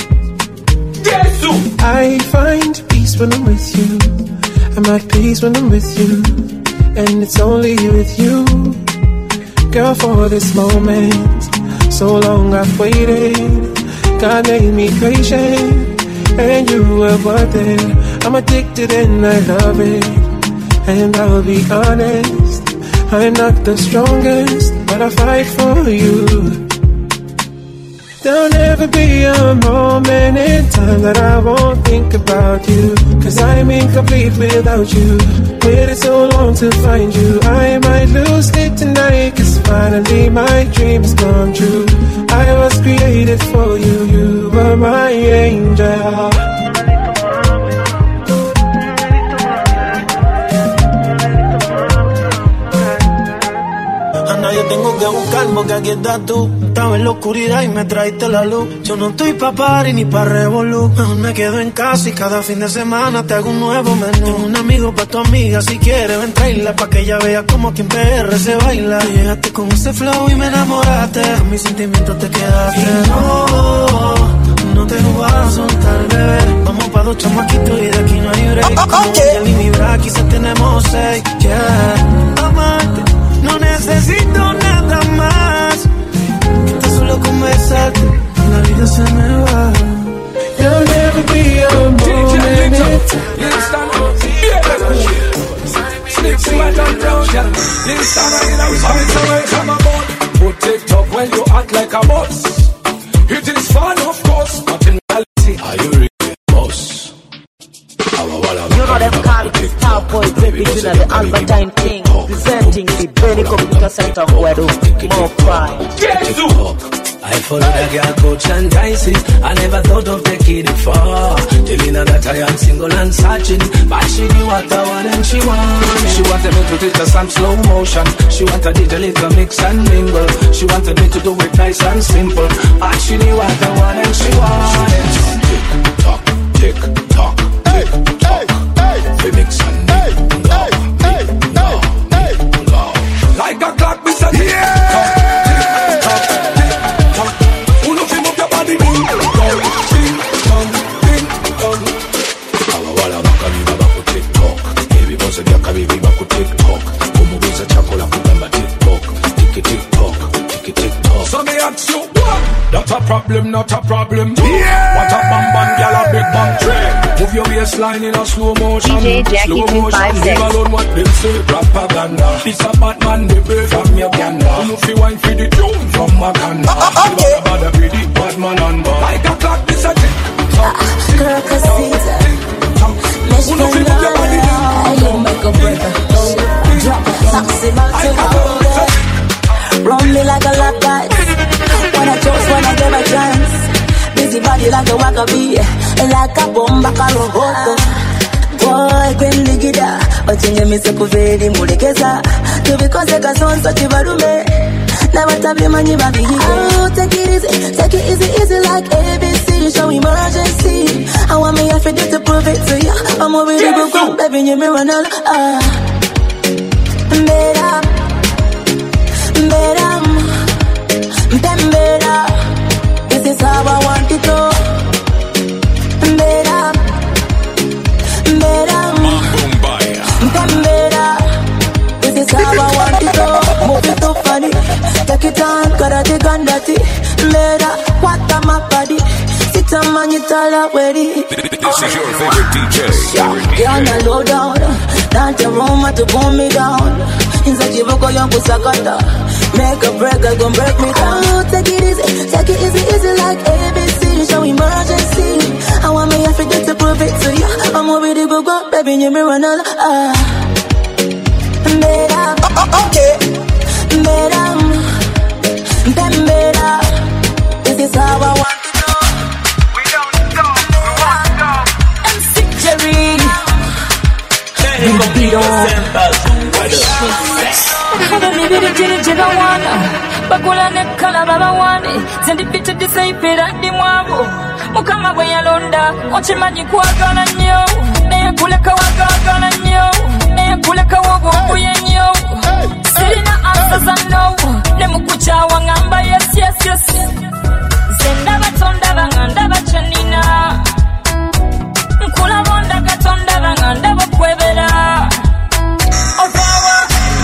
I find peace when I'm with you. I'm at peace when I'm with you, and it's only with you. Girl, for this moment, so long I've waited. God made me patient, and you were worth it. I'm addicted and I love it, and I'll be honest, I'm not the strongest, but I fight for you. There'll never be a moment in time that I won't think about you, cause I'm incomplete without you. Waited so long to find you. I might lose it tonight, cause finally my dreams come true. I was created for you, you were my angel. Yo tengo que buscar porque aquí estás tú. Estaba en la oscuridad y me traiste la luz. Yo no estoy pa' party ni pa' revolú. Mejor me quedo en casa y cada fin de semana te hago un nuevo menú. Tengo un amigo pa' tu amiga, si quieres ven traerla, pa' que ella vea como aquí en P R se baila. Tú llegaste con ese flow y me enamoraste. A mis sentimientos te quedaste. Y no, no te vas a soltar, bebé. Vamos pa' dos chamaquitos y de aquí no hay break. Oh, como okay. Como mi bra, quizás tenemos seis. Yeah, amarte. No necesito nada más que tan solo conversarte. La vida se me va. There'll never be a moment. Put TikTok when you act like a boss. It is fun, of course, but in reality, are you really a boss? You know them call it Starboy representing the Albertine King, presenting the Benny Computer Center where do more pride. I followed a girl coach and dicey. I never thought of taking it far. Till you know that I am single and searching, but she knew what I want and she wanted. She wanted me to teach her some slow motion. She wanted it a little mix and mingle. She wanted me to do it nice and simple, but she knew what I want and she wanted. Tick tock, tick tock. Hey, hey, hey, we mix and hey, hey, hey, hey, hey, go. Like a clock, we say tick tock, tick tock, tick tock. Who know fi move your body, ding dong, ding dong, ding dong. Awa wala baka biba baku TikTok. Baby boss byaka bibi baku TikTok. Kumubiza chakola kugamba TikTok. Tiki TikTok, tiki TikTok. So me ask you, what? Not a problem, not a problem. Yeah. What a bam bam, gyal a big bam tray. Move your waistline in a slow motion. D J Jackie slow motion. two five six. Leave alone what they say, propaganda. This a Batman, they pay from your ganda. You fi wine for the tune from Wakanda. Uh, uh, okay. You bother with the Batman and bar. Like a clock, this a tick tock. Girl, cause Caesar. Let's go now. You make a break. Drop a taxi, roll me like a lap dance. When I toast, when I get a chance. Busy body like a wakabi, like a bomba karohoto. Boy, kwen ligida, ochenye mise kuvedi mulekeza. Tubikoze kasonso chibarume, na watabi manyi babihige. Oh, take it easy, take it easy, easy like A B C. Show emergency. I want me if you to prove it to you. I'm over the go go, baby, you me run all. Ah, better, better, better. This is how I want it to. man, karate gandati. Mera, wata mapadi. Sita manitala wedi. This is your favorite D J. Yeah, on the low down. Not a Roma to pull me down. Inside you go young kusakata. Make a break, I gon' break me down. Oh, take it easy, take it easy, easy like A B C. Show emergency. I want me to get to prove it to you. I'm over the go go, baby, you me run all. Ah, mera, okay, mera, then mera. This is how I want to go. We don't go, we want to go. M C Jerry. We go Baby, the jini jina wana Bakula ne kala baba wane Zendi pita disaipira di mwabu Mukama bwe yalonda Ochimanyi kuwagana nyo Neye kuleka wagagana nyo Neye kuleka wagu wagu ye nyo Sirina answer za no Ne mukucha wangamba yes yes yes Zenda batonda banganda bachanina Nkula bonda gatonda banganda bakwebera Ovawa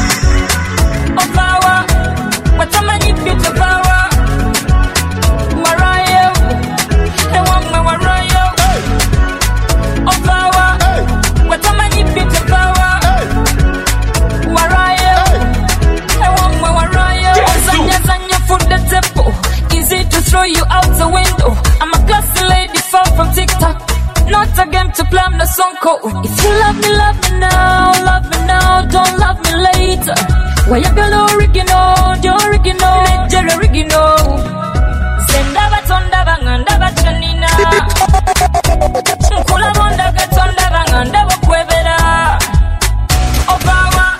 Power, what am I need to power? Mariah, the one with Mariah. Oh power, what am I need to power? Mariah, the one with Mariah. Sanya sanya foot the tempo, easy to throw you out the window. I'm a classy lady far from TikTok, not a game to play the song code. If you love me, love me now, love me now, don't love me later. Why you gonna original, the original, Nigeria original. Senda batonda banganda bachanina. Nkula bonda gatonda banganda bakwebera. Obawa.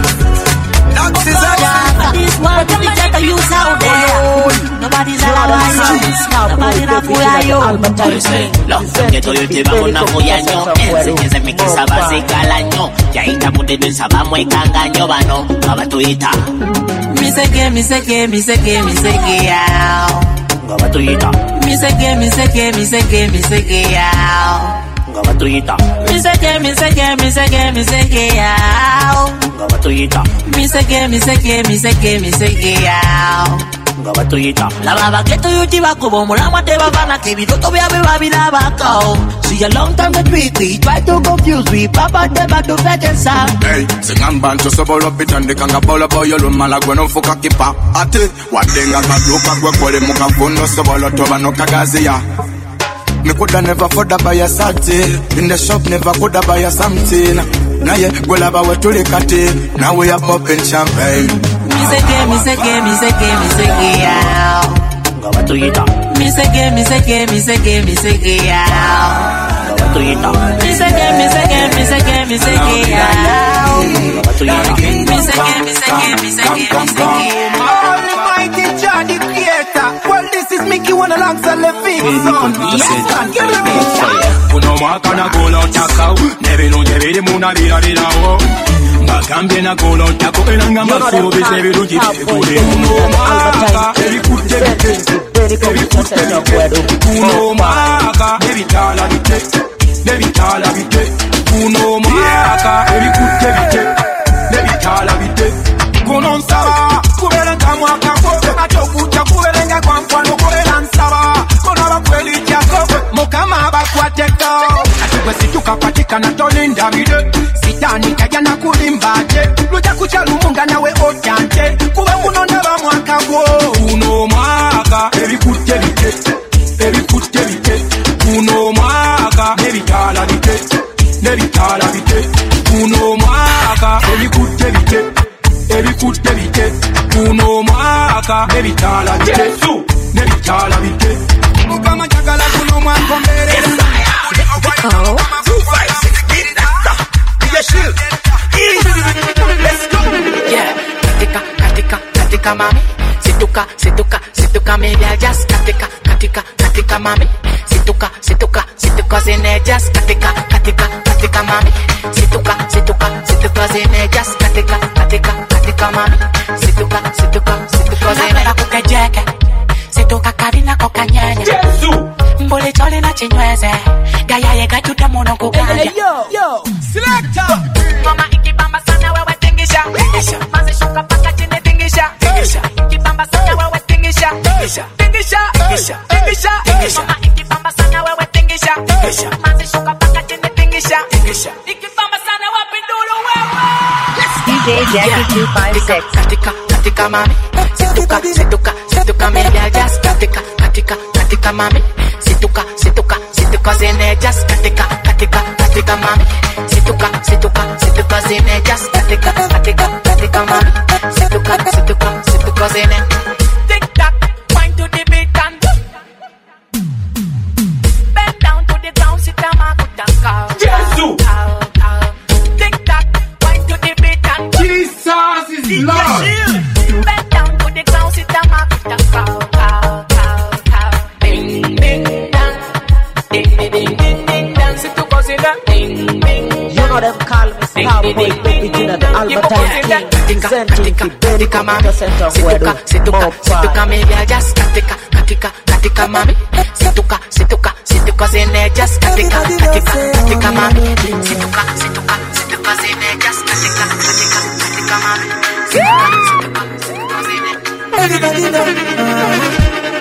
This one to get the youth out there. Nobody's allowed. Nobody's allowed. Lo que todo te va una moyaño. Enseñese mi que sabase calaño. Ya ita mute de sabamo y cangaño vano. Gabatuita. Mi se que, mi se que, mi se que, mi se que yao. Gabatuita. Mi se que, mi se que, mi se que, mi se que yao. Gabatuita. Mi se que, mi se que, mi se que, mi se que yao. Gabatuita. Mi se que, mi se que, mi se que, mi se que yao. Gabatuita. La baba que tu yuti va como mulama te va vana que vi to via beba vida bako. See a long time the tweet we try to confuse we papa te va to fetch and sound. Hey, sing and banjo so ball up it and the kanga ball boy yo mala gwen fuka kipa. Ate, wadenga kaduka gwe kole muka fono so ball to ba no kagazia. Me coulda never further buy a sati. In the shop never coulda buy a something. Now yeah, go lava we to the kati. Now we are popping champagne. Mi se que, mi se que, mi se que, mi se que yao. Gabatuita. Mi se que, mi se que, mi se que, mi se que yao. Gabatuita. Mi se que, mi se que, mi se que, mi se que yao. Gabatuita. Mi se que, mi se que, mi se que, mi se que yao. Almighty Jah the Creator. Well, this is Mickey one alongside Levine. Yes, man, give me a shot. Uno mwaka na golo chakao. Neve no neve de muna vira vira wo. Bagambye na golo chako enanga maso bise viruji kule. Uno mwaka evi kute vite. Evi kute vite. Uno mwaka evi tala vite. Evi tala vite. Uno mwaka evi kute vite. Evi tala vite. Kuno nsaba kubelenga mwaka kwa atokucha kubelenga kwa mkwano kubelansaba kono bakweli jako mukama bakwateko atugwe situka patika na tolinda bide sitani kaja na kulimbaje luja kucha lumunga nawe otante kuwe kuno ndaba mwaka kwa uno mwaka ebikutte bite ebikutte bite uno mwaka nebitala bite nebitala bite uno mwaka ebikutte bite ebikutte bite kuno mwaka nebitala bite nebitala bite mukama chakala kuno mwaka mbere oh let's go yeah katika katika katika mami situka situka situka maybe I just katika katika katika mami situka situka situka zene just katika katika katika mami situka situka situka zene just katika katika katika mami situka situka situka zene kukejeke situka karina kokanyanya Yesu mbole chole na chinyweze gaya ye gachuta mono kuganja yo yo selector mama ikibamba sana wewe tingisha tingisha mazi shuka paka chini tingisha tingisha ikibamba sana wewe tingisha, tingisha, tingisha. Mama ikibamba sana wewe tingisha, tingisha. Manzi shuka paka chini tingisha, tingisha. Ikibamba sana wapi dulu wewe. D J Jackie two five six. Katika, katika mami, situka, situka, situka maybe I'll just katika, katika, katika mami, situka, situka, situka zine just katika, katika, katika mami, situka, situka, situka zine just katika, katika, katika mami, situka, situka, situka zine. Tick tock, wind to the beat and bend down to the ground, sit down, makutanka. Jesus. Tick tock, wind to the beat and Jesus is Lord. bend down to the ground, sit down, makutanka. Ding ding dang, ding ding ding ding ding dang, sit to cause it ding ding. You know them call me Starboy, baby, you know the Albertine King. Presenting the Benny Computer Center where the Situka, situka, maybe I just katika, katika, katika mami. Situka, situka, situka zine just katika, katika, katika mami. Situka, situka, situka zine just katika, katika, katika mami. Situka, situka, situka zine. Everybody know.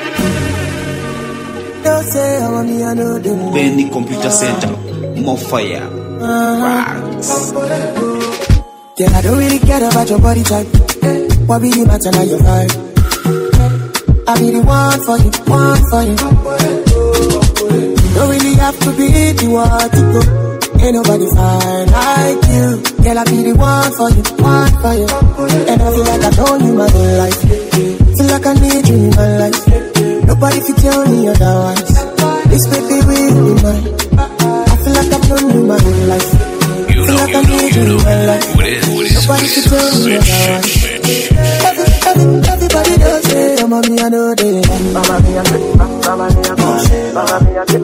Don't say I want me, I know them. Benny Computer Center, more fire. Rocks. Girl, I don't really care about your body type. What be the matter now, your vibe? I be the one for you, one for you. Don't really have to be the one to go. Ain't nobody fine like you. Girl, I be the one for you, one for you. And I feel like I know you my whole life. Feel like I need you in my life. Nobody can tell me otherwise. This baby will be mine. I feel like I've known you my whole life. You know, you know, you know what it is. Nobody can tell me otherwise. Every, every, everybody does say, Mama, me, I know they. Mama, me, I know. Mama, me, I know. Mama, me, I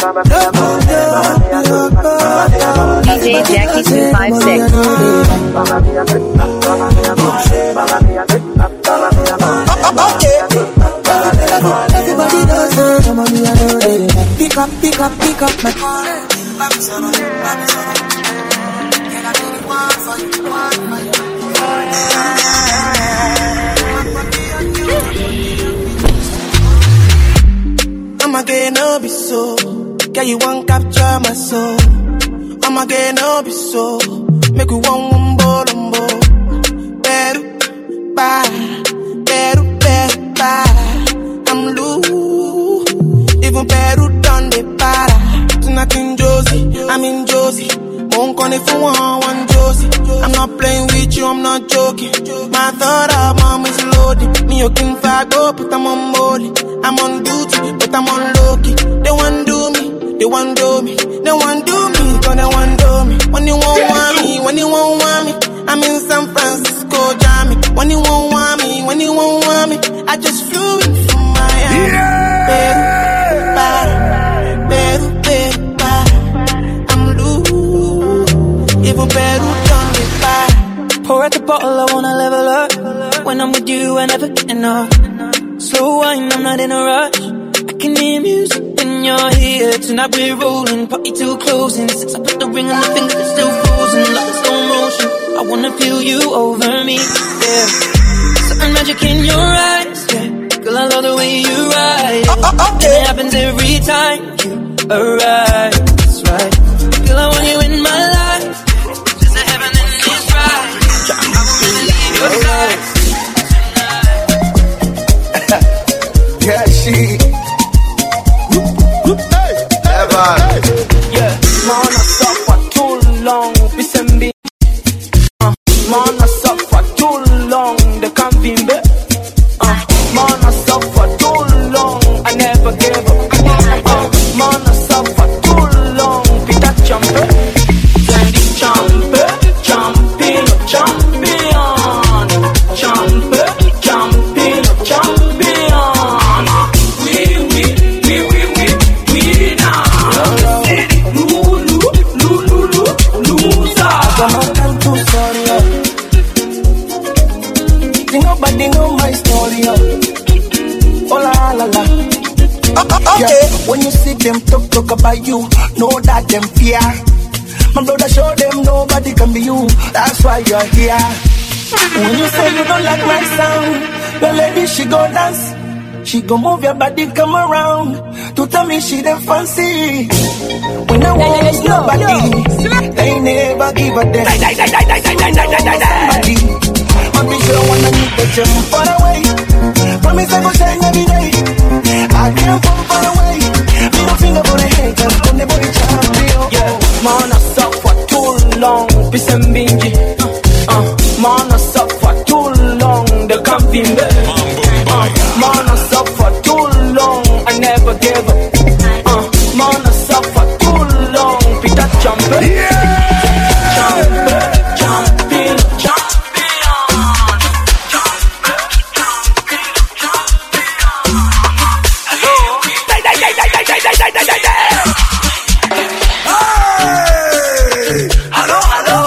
know. D J Jackie two five six. Mama, me, I know. Mama, me, I know. Mama, me, I know. Okay. Everybody does say, Mama, me, I know they. Pick up, pick up, pick up my call. Baby, son, baby, son. Girl, I be the one for you, one for you. I'ma get no be so. Girl, you won't capture my soul. I'ma get no be so. Make you one wumbo lumbo. Beru, bye. Beru, beru, bye. I'm loose. Even Beru done the para. Tonight in Josie, I'm in Josie. Won't call if you want one Josie. I'm not playing with you, I'm not joking. My thought of mom is loaded. Me, you can fag up, but I'm on molly. I'm on duty, but I'm on low-key. They want do me, they want do me. They want do me, cause they want do me. When you won't want me, when you won't want me, I'm in San Francisco, Jammy. When you won't want me, when you won't want me, I just flew in from Miami. Yeah. Peru, para, Peru, Peru, para. I'm loose, even Peru done me para. Pour out the bottle, I wanna level up. When I'm with you, I never get enough. Slow wine, I'm not in a rush. I can hear music when you're here. Tonight we're rolling, party till closing. Since I put the ring on the finger, it's still frozen like a slow motion. I wanna feel you over me, yeah. Something magic in your eyes, yeah. Girl, I love the way you ride. Oh, oh, okay. And it happens every time you arrive. That's right. Girl, I want you in my life. There's a heaven in this ride. I won't really leave your side. Yeah, she. Hey, Evan. Yeah, man, I suffer too long. Listen, me. Uh, man, I suffer too long. They can't be me. Uh, man, I suffer too long. I never gave up. Uh, man, I suffer too long. Peter Champe, Sandy Champe, champion, champion, champe, champion, champion. Nobody know my story, oh, oh la la la. Uh, uh, okay. Yeah. When you see them talk talk about you, know that them fear. My brother show them nobody can be you. That's why you're here. When you say you don't like my sound, the lady she go dance. She gon' move your body, come around to tell me she didn't fancy. When I want nobody, they never give a damn. Somebody, my bitch don't wanna need the gym far away. Promise I go shine every day. I can't fall far away. Middle finger for the head, just on the body champion. Yeah, man, I suck for too long. Peace and bingy. Uh, uh, man, I suck for too long. The camping bed. Uh, man, I suck for too long. I never gave up. Uh, man, I suck for too long. Peter Champion. Yeah. Champion, champion, champion. Hello. Die, die, die, die, die, die, die, die, die, die. Hey. Hello, hello.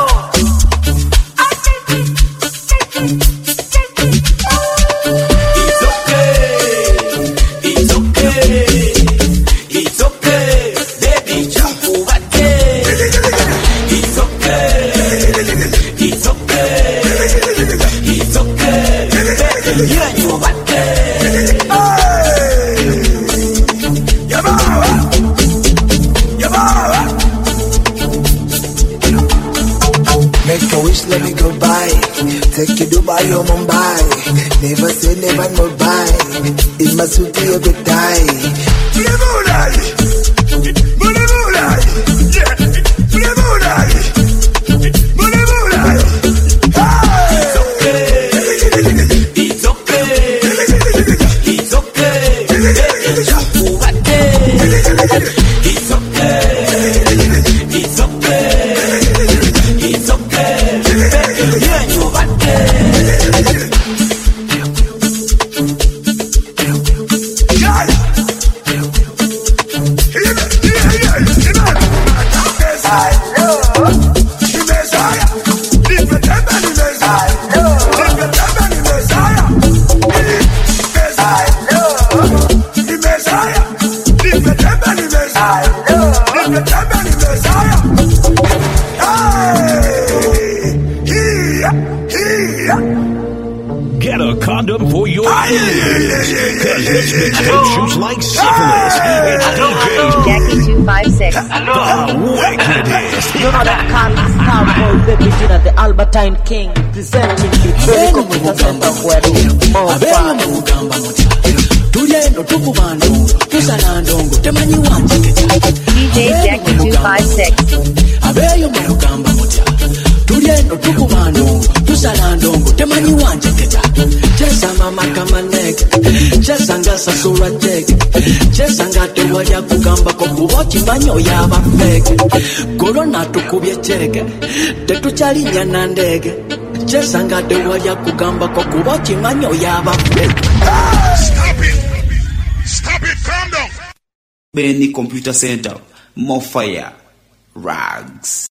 Make a wish, let me go by. Take you Dubai or Mumbai. Never say never, no buy. It must suit you every time. Bulai, bulai, yeah, bulai, bulai. It's okay, it's okay, it's okay. It's okay, it's okay. It's okay, yeah, you got Get a condom for your ears, cause this mixtape shoots like syphilis. It's D J Jackie two five six. The wickedest. You know that Carlos Cowboy, the beginner, the Albertine King, presenting the very computer center where the more fun. Tuyendo tukubano, tusalandongo, temanyi wanje. D J Jackie two five six. Abeyo mayogamba mutya. Tuyendo tukubano, tusalandongo, temanyi wanje keja. Chesa mama kama nege, chesa nga sasura jege, chesa nga tewalya kugamba ko kubochi manyo yaba feke. Corona tukubye chege, tetuchali nyana ndege. Chesa nga tewalya kugamba ko kubochi manyo yaba feke. Stop it! Stop it! Calm down! Benny Computer Center, more fire, rags.